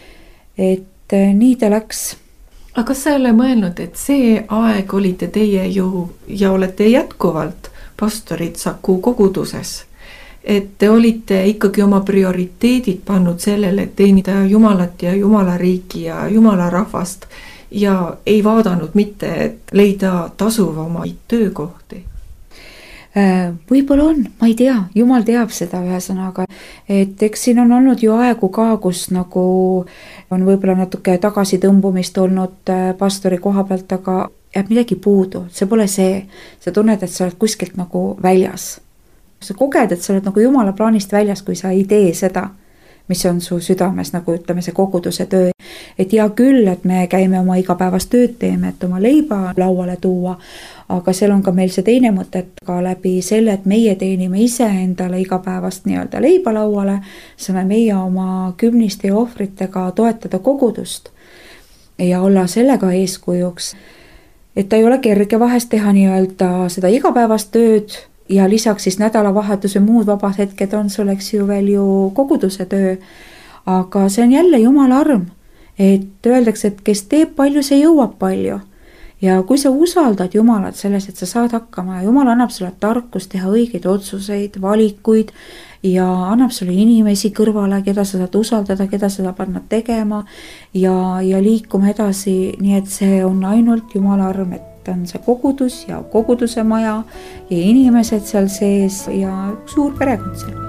Et nii ta läks. Aga kas sa ei ole mõelnud, et see aeg olite teie ju ja olete jätkuvalt pastorid Saku koguduses? Et te olite ikkagi oma prioriteedid pannud sellele, et teenida Jumalat ja Jumala riiki ja Jumala rahvast ja ei vaadanud mitte, et leida tasuvamaid töökohti? Võib-olla on, ma ei tea, Jumal teab seda ühesõnaga, et eks siin on olnud ju aegu ka, kus nagu on võib-olla natuke tagasitõmbumist olnud pastori koha pealt, aga jääb midagi puudu, see pole see, sa tunned, et sa oled kuskilt nagu väljas. Sa koged, et sa oled nagu Jumala plaanist väljas, kui sa ei tee seda, mis on su südames, nagu ütleme see koguduse töö. Et hea küll, et me käime oma igapäevast tööd teeme, et oma leiba lauale tuua, aga seal on ka meil see teine mõtet ka läbi selle, et meie teenime ise endale igapäevast nii-öelda leiba lauale, saame meie oma kümniste ja ohvritega toetada kogudust ja olla sellega eeskujuks. Et ta ei ole kerge vahest teha nii-öelda seda igapäevast tööd ja lisaks siis nädalavahetuse muud vabad hetked on, see oleks ju veel ju koguduse töö. Aga see on jälle Jumala arm, et öeldakse, et kes teeb palju, see jõuab palju. Ja kui sa usaldad Jumalat selles, et sa saad hakkama ja Jumal annab sulle tarkust teha õigeid otsuseid, valikuid ja annab sulle inimesi kõrvale, keda sa saad usaldada, keda sa saad panna tegema ja, ja liikuma edasi, nii et see on ainult Jumala arm, et on see kogudus ja koguduse maja ja inimesed seal sees ja suur perekond seal.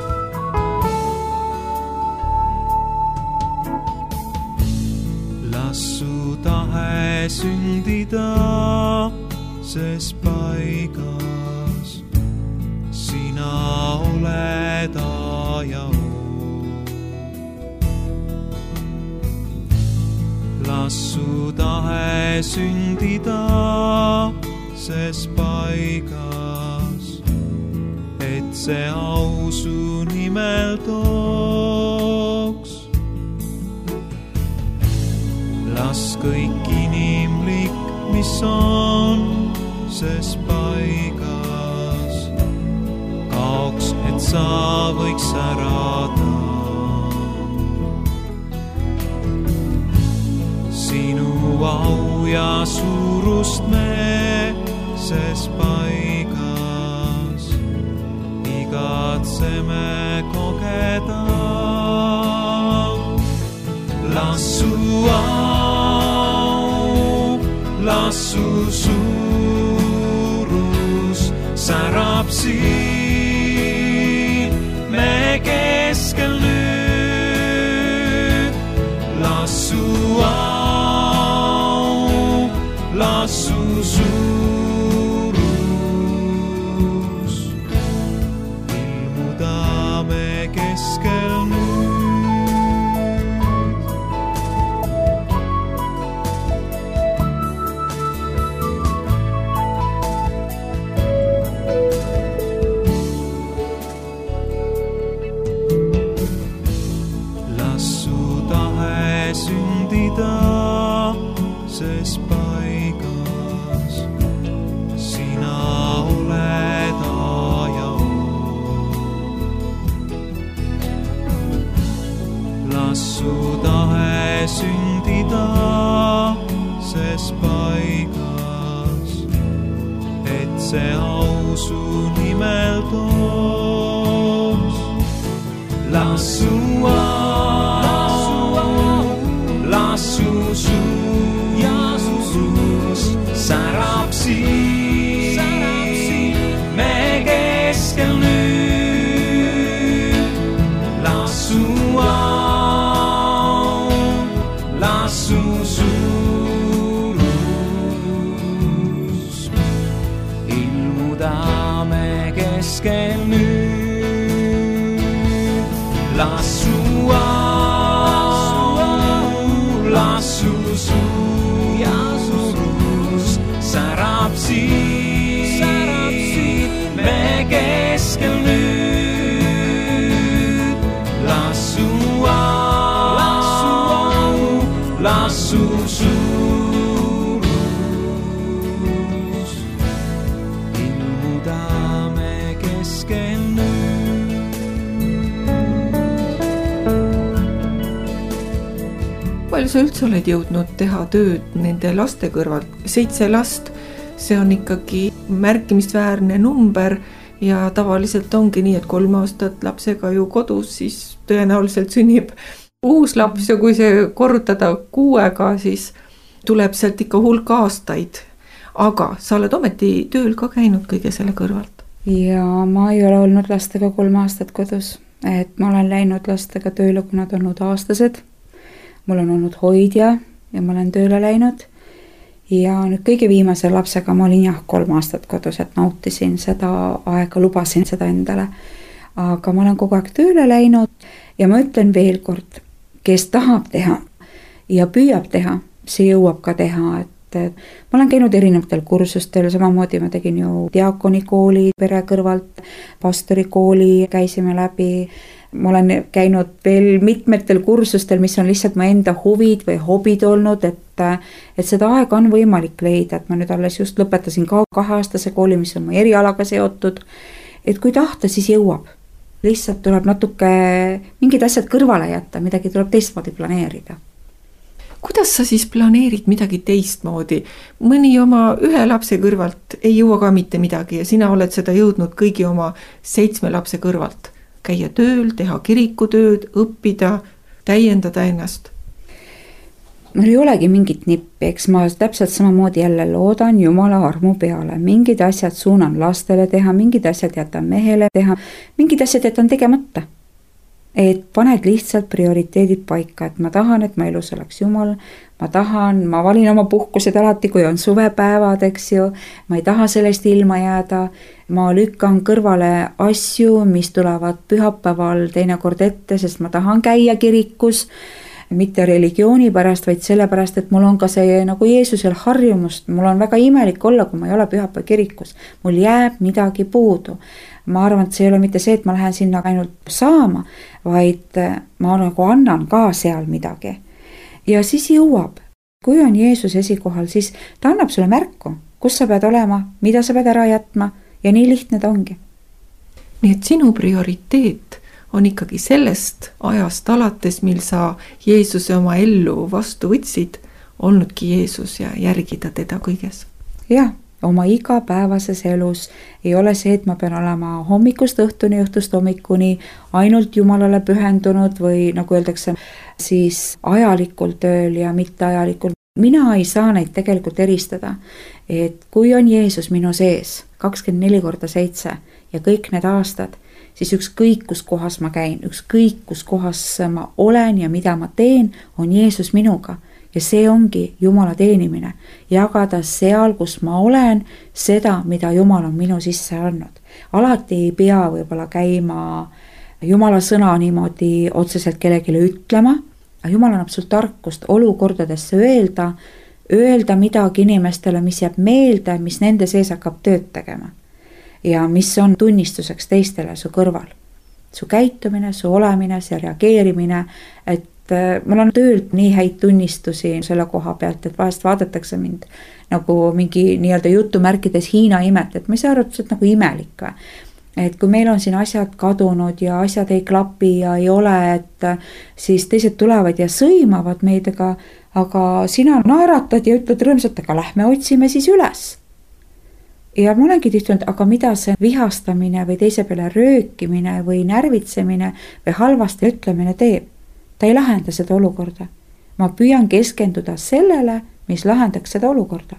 Las su tahe sündida ses paigas, sina oled A ja O. Las su tahe sündida ses paigas, et see au su nimel tooks. Las kõik inimlik, mis on ses paigas, kaoks, et sa võiks särada. Sinu au ja suurust meeses paigas. Igatseme kogeda. Las su au, las su suurus särab siin me keskel nüüd. Las su au, las su suurus ilmuda me keskel nüüd. Ses paigas sina oled aja. Las su tahe sündida ses paigas, et see au su nimel toos. Las su au, las su su särab siin me keskel nüüd. Las su au, las su suurus ilmuda me keskel nüüd. Las su au, las su suurus särab siin me keskel nüüd. Las su au, las su suurus ilmuda me keskel nüüd. Palju sa üldse oled jõudnud teha tööd nende laste kõrvalt? Seitse last, see on ikkagi märkimisväärne number ja tavaliselt ongi nii, et kolm aastat lapsega ju kodus, siis tõenäoliselt sünnib uus laps ja kui see korrutada kuuega, siis tuleb sealt ikka hulk aastaid. Aga sa oled ometi tööl ka käinud kõige selle kõrvalt. Ja ma ei ole olnud lastega kolm aastat kodus, et ma olen läinud lastega tööle, kui nad on olnud aastased. Mul on olnud hoidja ja ma olen tööle läinud. Ja nüüd kõige viimase lapsega ma olin jah kolm aastat kodus, et nautisin seda aega, lubasin seda endale. Aga ma olen kogu aeg tööle läinud ja ma ütlen veel kord, kes tahab teha ja püüab teha, see jõuab ka teha, et ma olen käinud erinevatel kursustel, samamoodi ma tegin ju diakonikooli pere kõrvalt, pastorikooli käisime läbi. Ma olen käinud veel mitmetel kursustel, mis on lihtsalt mu enda huvid või hobid olnud, et, et seda aega on võimalik leida, et ma nüüd alles just lõpetasin ka kaheaastase kooli, mis on mu erialaga seotud, et kui tahta, siis jõuab. Lihtsalt tuleb natuke mingid asjad kõrvale jätta, midagi tuleb teistmoodi planeerida. Kuidas sa siis planeerid midagi teistmoodi? Mõni oma ühe lapse kõrvalt ei jõua ka mitte midagi ja sina oled seda jõudnud kõigi oma seitsme lapse kõrvalt. Käia tööl, teha kirikutööd, õppida, täiendada ennast. Mul ei olegi mingit nippi, eks ma täpselt samamoodi jälle loodan Jumala armu peale. Mingid asjad suunan lastele teha, mingid asjad jätan mehele teha, mingid asjad jätan tegemata. Et paned lihtsalt prioriteedid paika, et ma tahan, et ma elus oleks Jumal, ma tahan, ma valin oma puhkused alati, kui on suvepäevad, eks ju, ma ei taha sellest ilma jääda, ma lükkan kõrvale asju, mis tulevad pühapäeval teinekord ette, sest ma tahan käia kirikus, mitte religiooni pärast, vaid sellepärast, et mul on ka see nagu Jeesusel harjumust, mul on väga imelik olla, kui ma ei ole pühapäev kirikus, mul jääb midagi puudu. Ma arvan, et see ei ole mitte see, et ma lähen sinna ainult saama, vaid ma nagu annan ka seal midagi. Ja siis jõuab. Kui on Jeesus esikohal, siis ta annab sulle märku, kus sa pead olema, mida sa pead ära jätma ja nii lihtne ta ongi. Nii et sinu prioriteet on ikkagi sellest ajast alates, mil sa Jeesuse oma ellu vastu võtsid, olnudki Jeesus ja järgida teda kõiges. jah, oma igapäevases elus ei ole see, et ma pean olema hommikust õhtuni, õhtust hommikuni ainult Jumalale pühendunud või nagu öeldakse, siis ajalikul tööl ja mitteajalikul. mina ei saa neid tegelikult eristada, et kui on Jeesus minu sees kakskümmend neli korda seitse ja kõik need aastad, siis ükskõik kus kohas ma käin, ükskõik kus kohas ma olen ja mida ma teen, on Jeesus minuga. Ja see ongi Jumala teenimine, jagada seal, kus ma olen, seda, mida Jumal on minu sisse andnud. Alati ei pea võib-olla käima Jumala sõna niimoodi otseselt kellelegi ütlema, aga Jumal annab sul tarkust olukordadesse öelda, öelda midagi inimestele, mis jääb meelde, mis nende sees hakkab tööd tegema. Ja mis on tunnistuseks teistele su kõrval. Su käitumine, su olemine, see reageerimine, et mul on töölt nii häid tunnistusi selle koha pealt, et vahest vaadatakse mind nagu mingi nii-öelda jutumärkides Hiina imet, et ma ei saa arvata, et nagu imelik. Et kui meil on siin asjad kadunud ja asjad ei klapi ja ei ole, et siis teised tulevad ja sõimavad meid, aga, aga sina naeratad ja ütled rõõmsalt, aga lähme otsime siis üles. Ja ma olengi tihti öelnud, aga mida see vihastamine või teise peale röökimine või närvitsemine või halvasti ütlemine teeb? Ta ei lahenda seda olukorda. Ma püüan keskenduda sellele, mis lahendaks seda olukorda.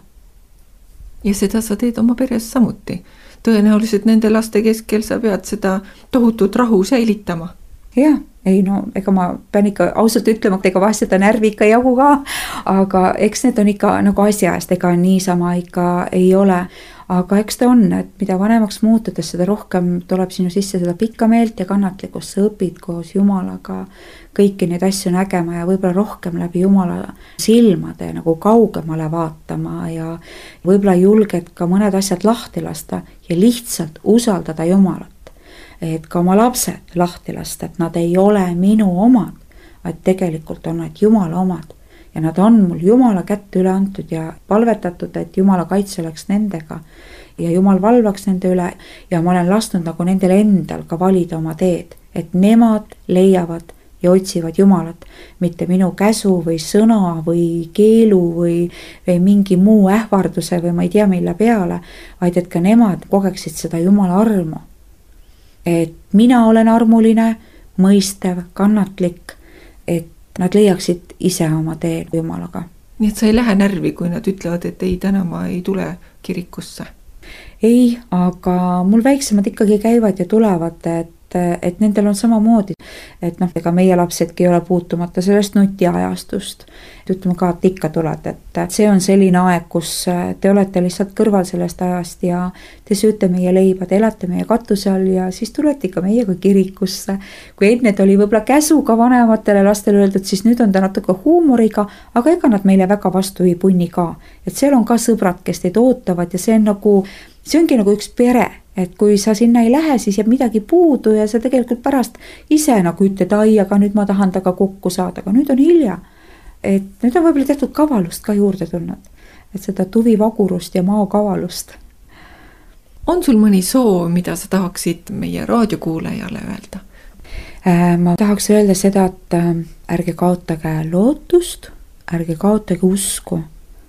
Ja seda sa teed oma peres samuti. Tõenäoliselt nende laste keskel sa pead seda tohutut rahu säilitama. Jah, ei no, ega ma pean ikka ausalt ütlema, ega vahest seda närvi ikka jagu ka, aga eks need on ikka nagu asjaest, ega niisama ikka ei ole. Aga eks ta on, et mida vanemaks muutudes, seda rohkem tuleb sinu sisse seda pikka meelt ja kannatlikkust, sa õpid koos Jumalaga kõiki neid asju nägema ja võib-olla rohkem läbi Jumala silmade nagu kaugemale vaatama ja võib-olla julged ka mõned asjad lahti lasta ja lihtsalt usaldada Jumalat. Et ka oma lapsed lahti lasta, et nad ei ole minu omad, vaid tegelikult on nad Jumala omad. Ja nad on mul Jumala kätte üle antud ja palvetatud, et Jumala kaitse oleks nendega ja Jumal valvaks nende üle ja ma olen lasknud nagu nendel endal ka valida oma teed, et nemad leiavad ja otsivad Jumalat, mitte minu käsu või sõna või keelu või, või mingi muu ähvarduse või ma ei tea mille peale, vaid et ka nemad kogeksid seda Jumala armu. Et mina olen armuline, mõistev, kannatlik, et nad leiaksid ise oma tee Jumalaga. Nii et sa ei lähe närvi, kui nad ütlevad, et ei, täna ma ei tule kirikusse? Ei, aga mul väiksemad ikkagi käivad ja tulevad, et, et nendel on samamoodi. Et noh, ega meie lapsedki ei ole puutumata sellest nutiajastust. Ütleme ka, et ikka tuled, et see on selline aeg, kus te olete lihtsalt kõrval sellest ajast ja te sööte meie leiba, te elate meie katuse all ja siis tulete ikka meiega kirikusse. Kui enne oli võib-olla käsuga vanematele lastele öeldud, siis nüüd on ta natuke huumoriga, aga ega nad meile väga vastu ei punni ka. Et seal on ka sõbrad, kes teid ootavad ja see on nagu, see ongi nagu üks pere. Et kui sa sinna ei lähe, siis jääb midagi puudu ja sa tegelikult pärast ise nagu ütled, ai, aga nüüd ma tahan taga kokku saada, aga nüüd on hilja. Et nüüd on võib-olla tehtud kavalust ka juurde tulnud. Et seda tuvivagurust ja maokavalust. On sul mõni soov, mida sa tahaksid meie raadiokuulajale öelda? Ma tahaks öelda seda, et ärge kaotage lootust, ärge kaotage usku.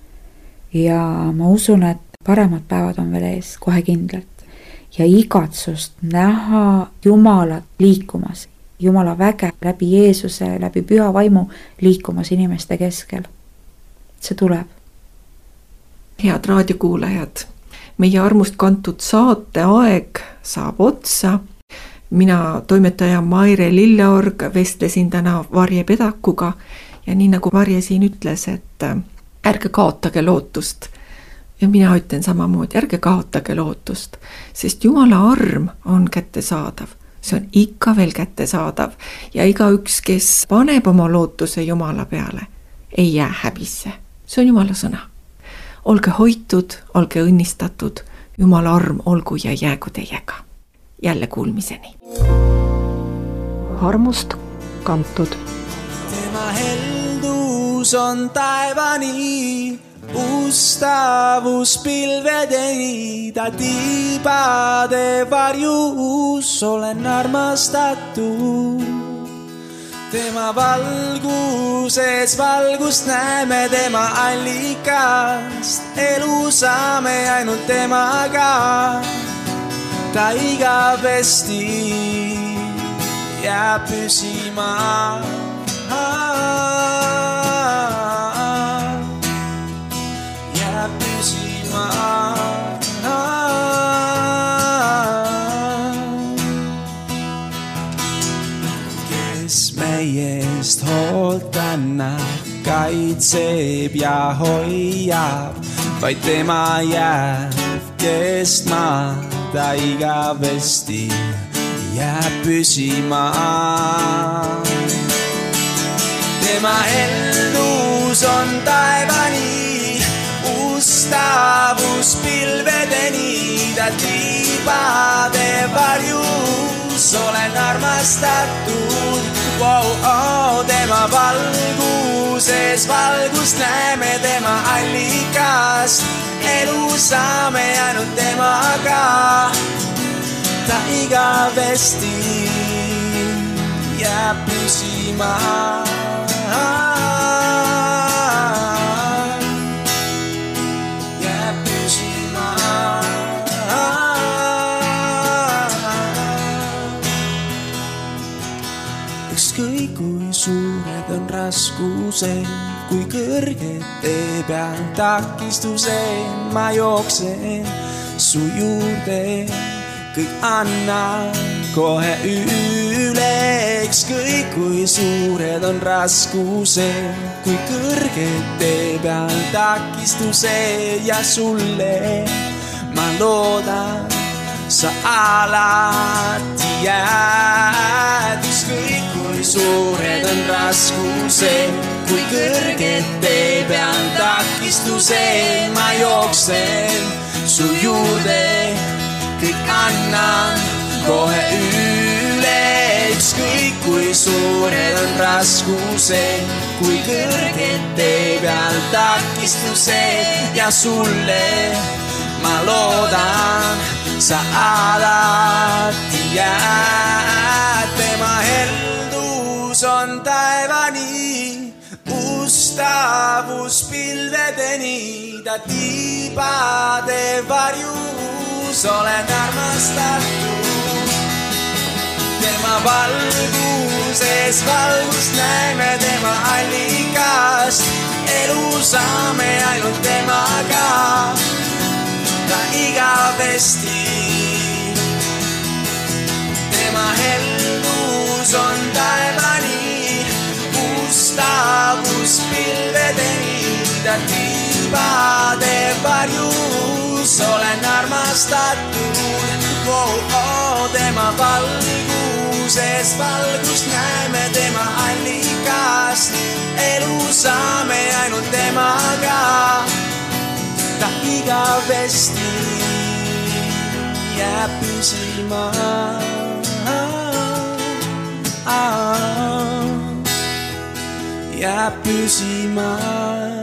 Ja ma usun, et paremad päevad on veel ees, kohe kindlalt. Ja igatsust näha Jumalat liikumas, Jumala väge läbi Jeesuse, läbi püha vaimu liikumas inimeste keskel. See tuleb. Head raadiokuulajad, meie armust kantud saate aeg saab otsa. Mina toimetaja Maire Lilleorg vestlesin täna Varje Pedakuga ja nii nagu Varje siin ütles, et ärge kaotage lootust. Ja mina ütlen samamoodi, ärge kaotage lootust, sest Jumala arm on kättesaadav. See on ikka veel kättesaadav ja iga üks, kes paneb oma lootuse Jumala peale, ei jää häbisse. See on Jumala sõna. Olge hoitud, olge õnnistatud, Jumala arm olgu ja jäägu teiega. Jälle kuulmiseni. Armust kantud. Tema heldus on taevani, ustavus pilvedeni, ta tiibade varjus olen armastatud. tema valguses valgust näeme, tema allikast. Elu saame ainult temaga. Ta igavesti jääb püsima. Jääb püsima. Kes meist hoolt kannab, kaitseb ja hoiab, vaid tema jääb kestma. Ta igavesti jääb püsima. Tema heldus on taevani, ustavus pilvedeni. Ta tiibade varjus olen armastatud. Wow, oh, tema valguses valgust näeme, tema allikast. Elu saame ainult temaga. Ta igavesti jääb püsima. Jääb püsima. Ükskõik kui suured on raskused, kui kõrgete peal takistused, ma jooksen su juurde, kõik annan kohe üle. Ükskõik kui suured on raskused, kui kõrgete peal takistused ja sulle ma loodan, sa alati jääd. Ükskõik kui suured on raskused, kui kõrgete peal takistused, ma jooksen su juurde, kõik annan kohe üle. Ükskõik kui suured on raskused, kui kõrgete peal takistused ja sulle ma loodan, sa alati jääd. Tema heldus on taevani, ustavus pilvedeni. Ta tiibade varjus olen armastatud. Tema valguses valgust näeme, tema allikast. Elu saame ainult temaga. Ta igavesti. Tema heldus on taevani, ustavus pilvedeni. Ta tiibade varjus olen armastatud. Oh, oh, tema valguses valgust näeme, tema allikast. Elu saame ainult temaga. Ta igavesti jääb püsima. Jääb püsima.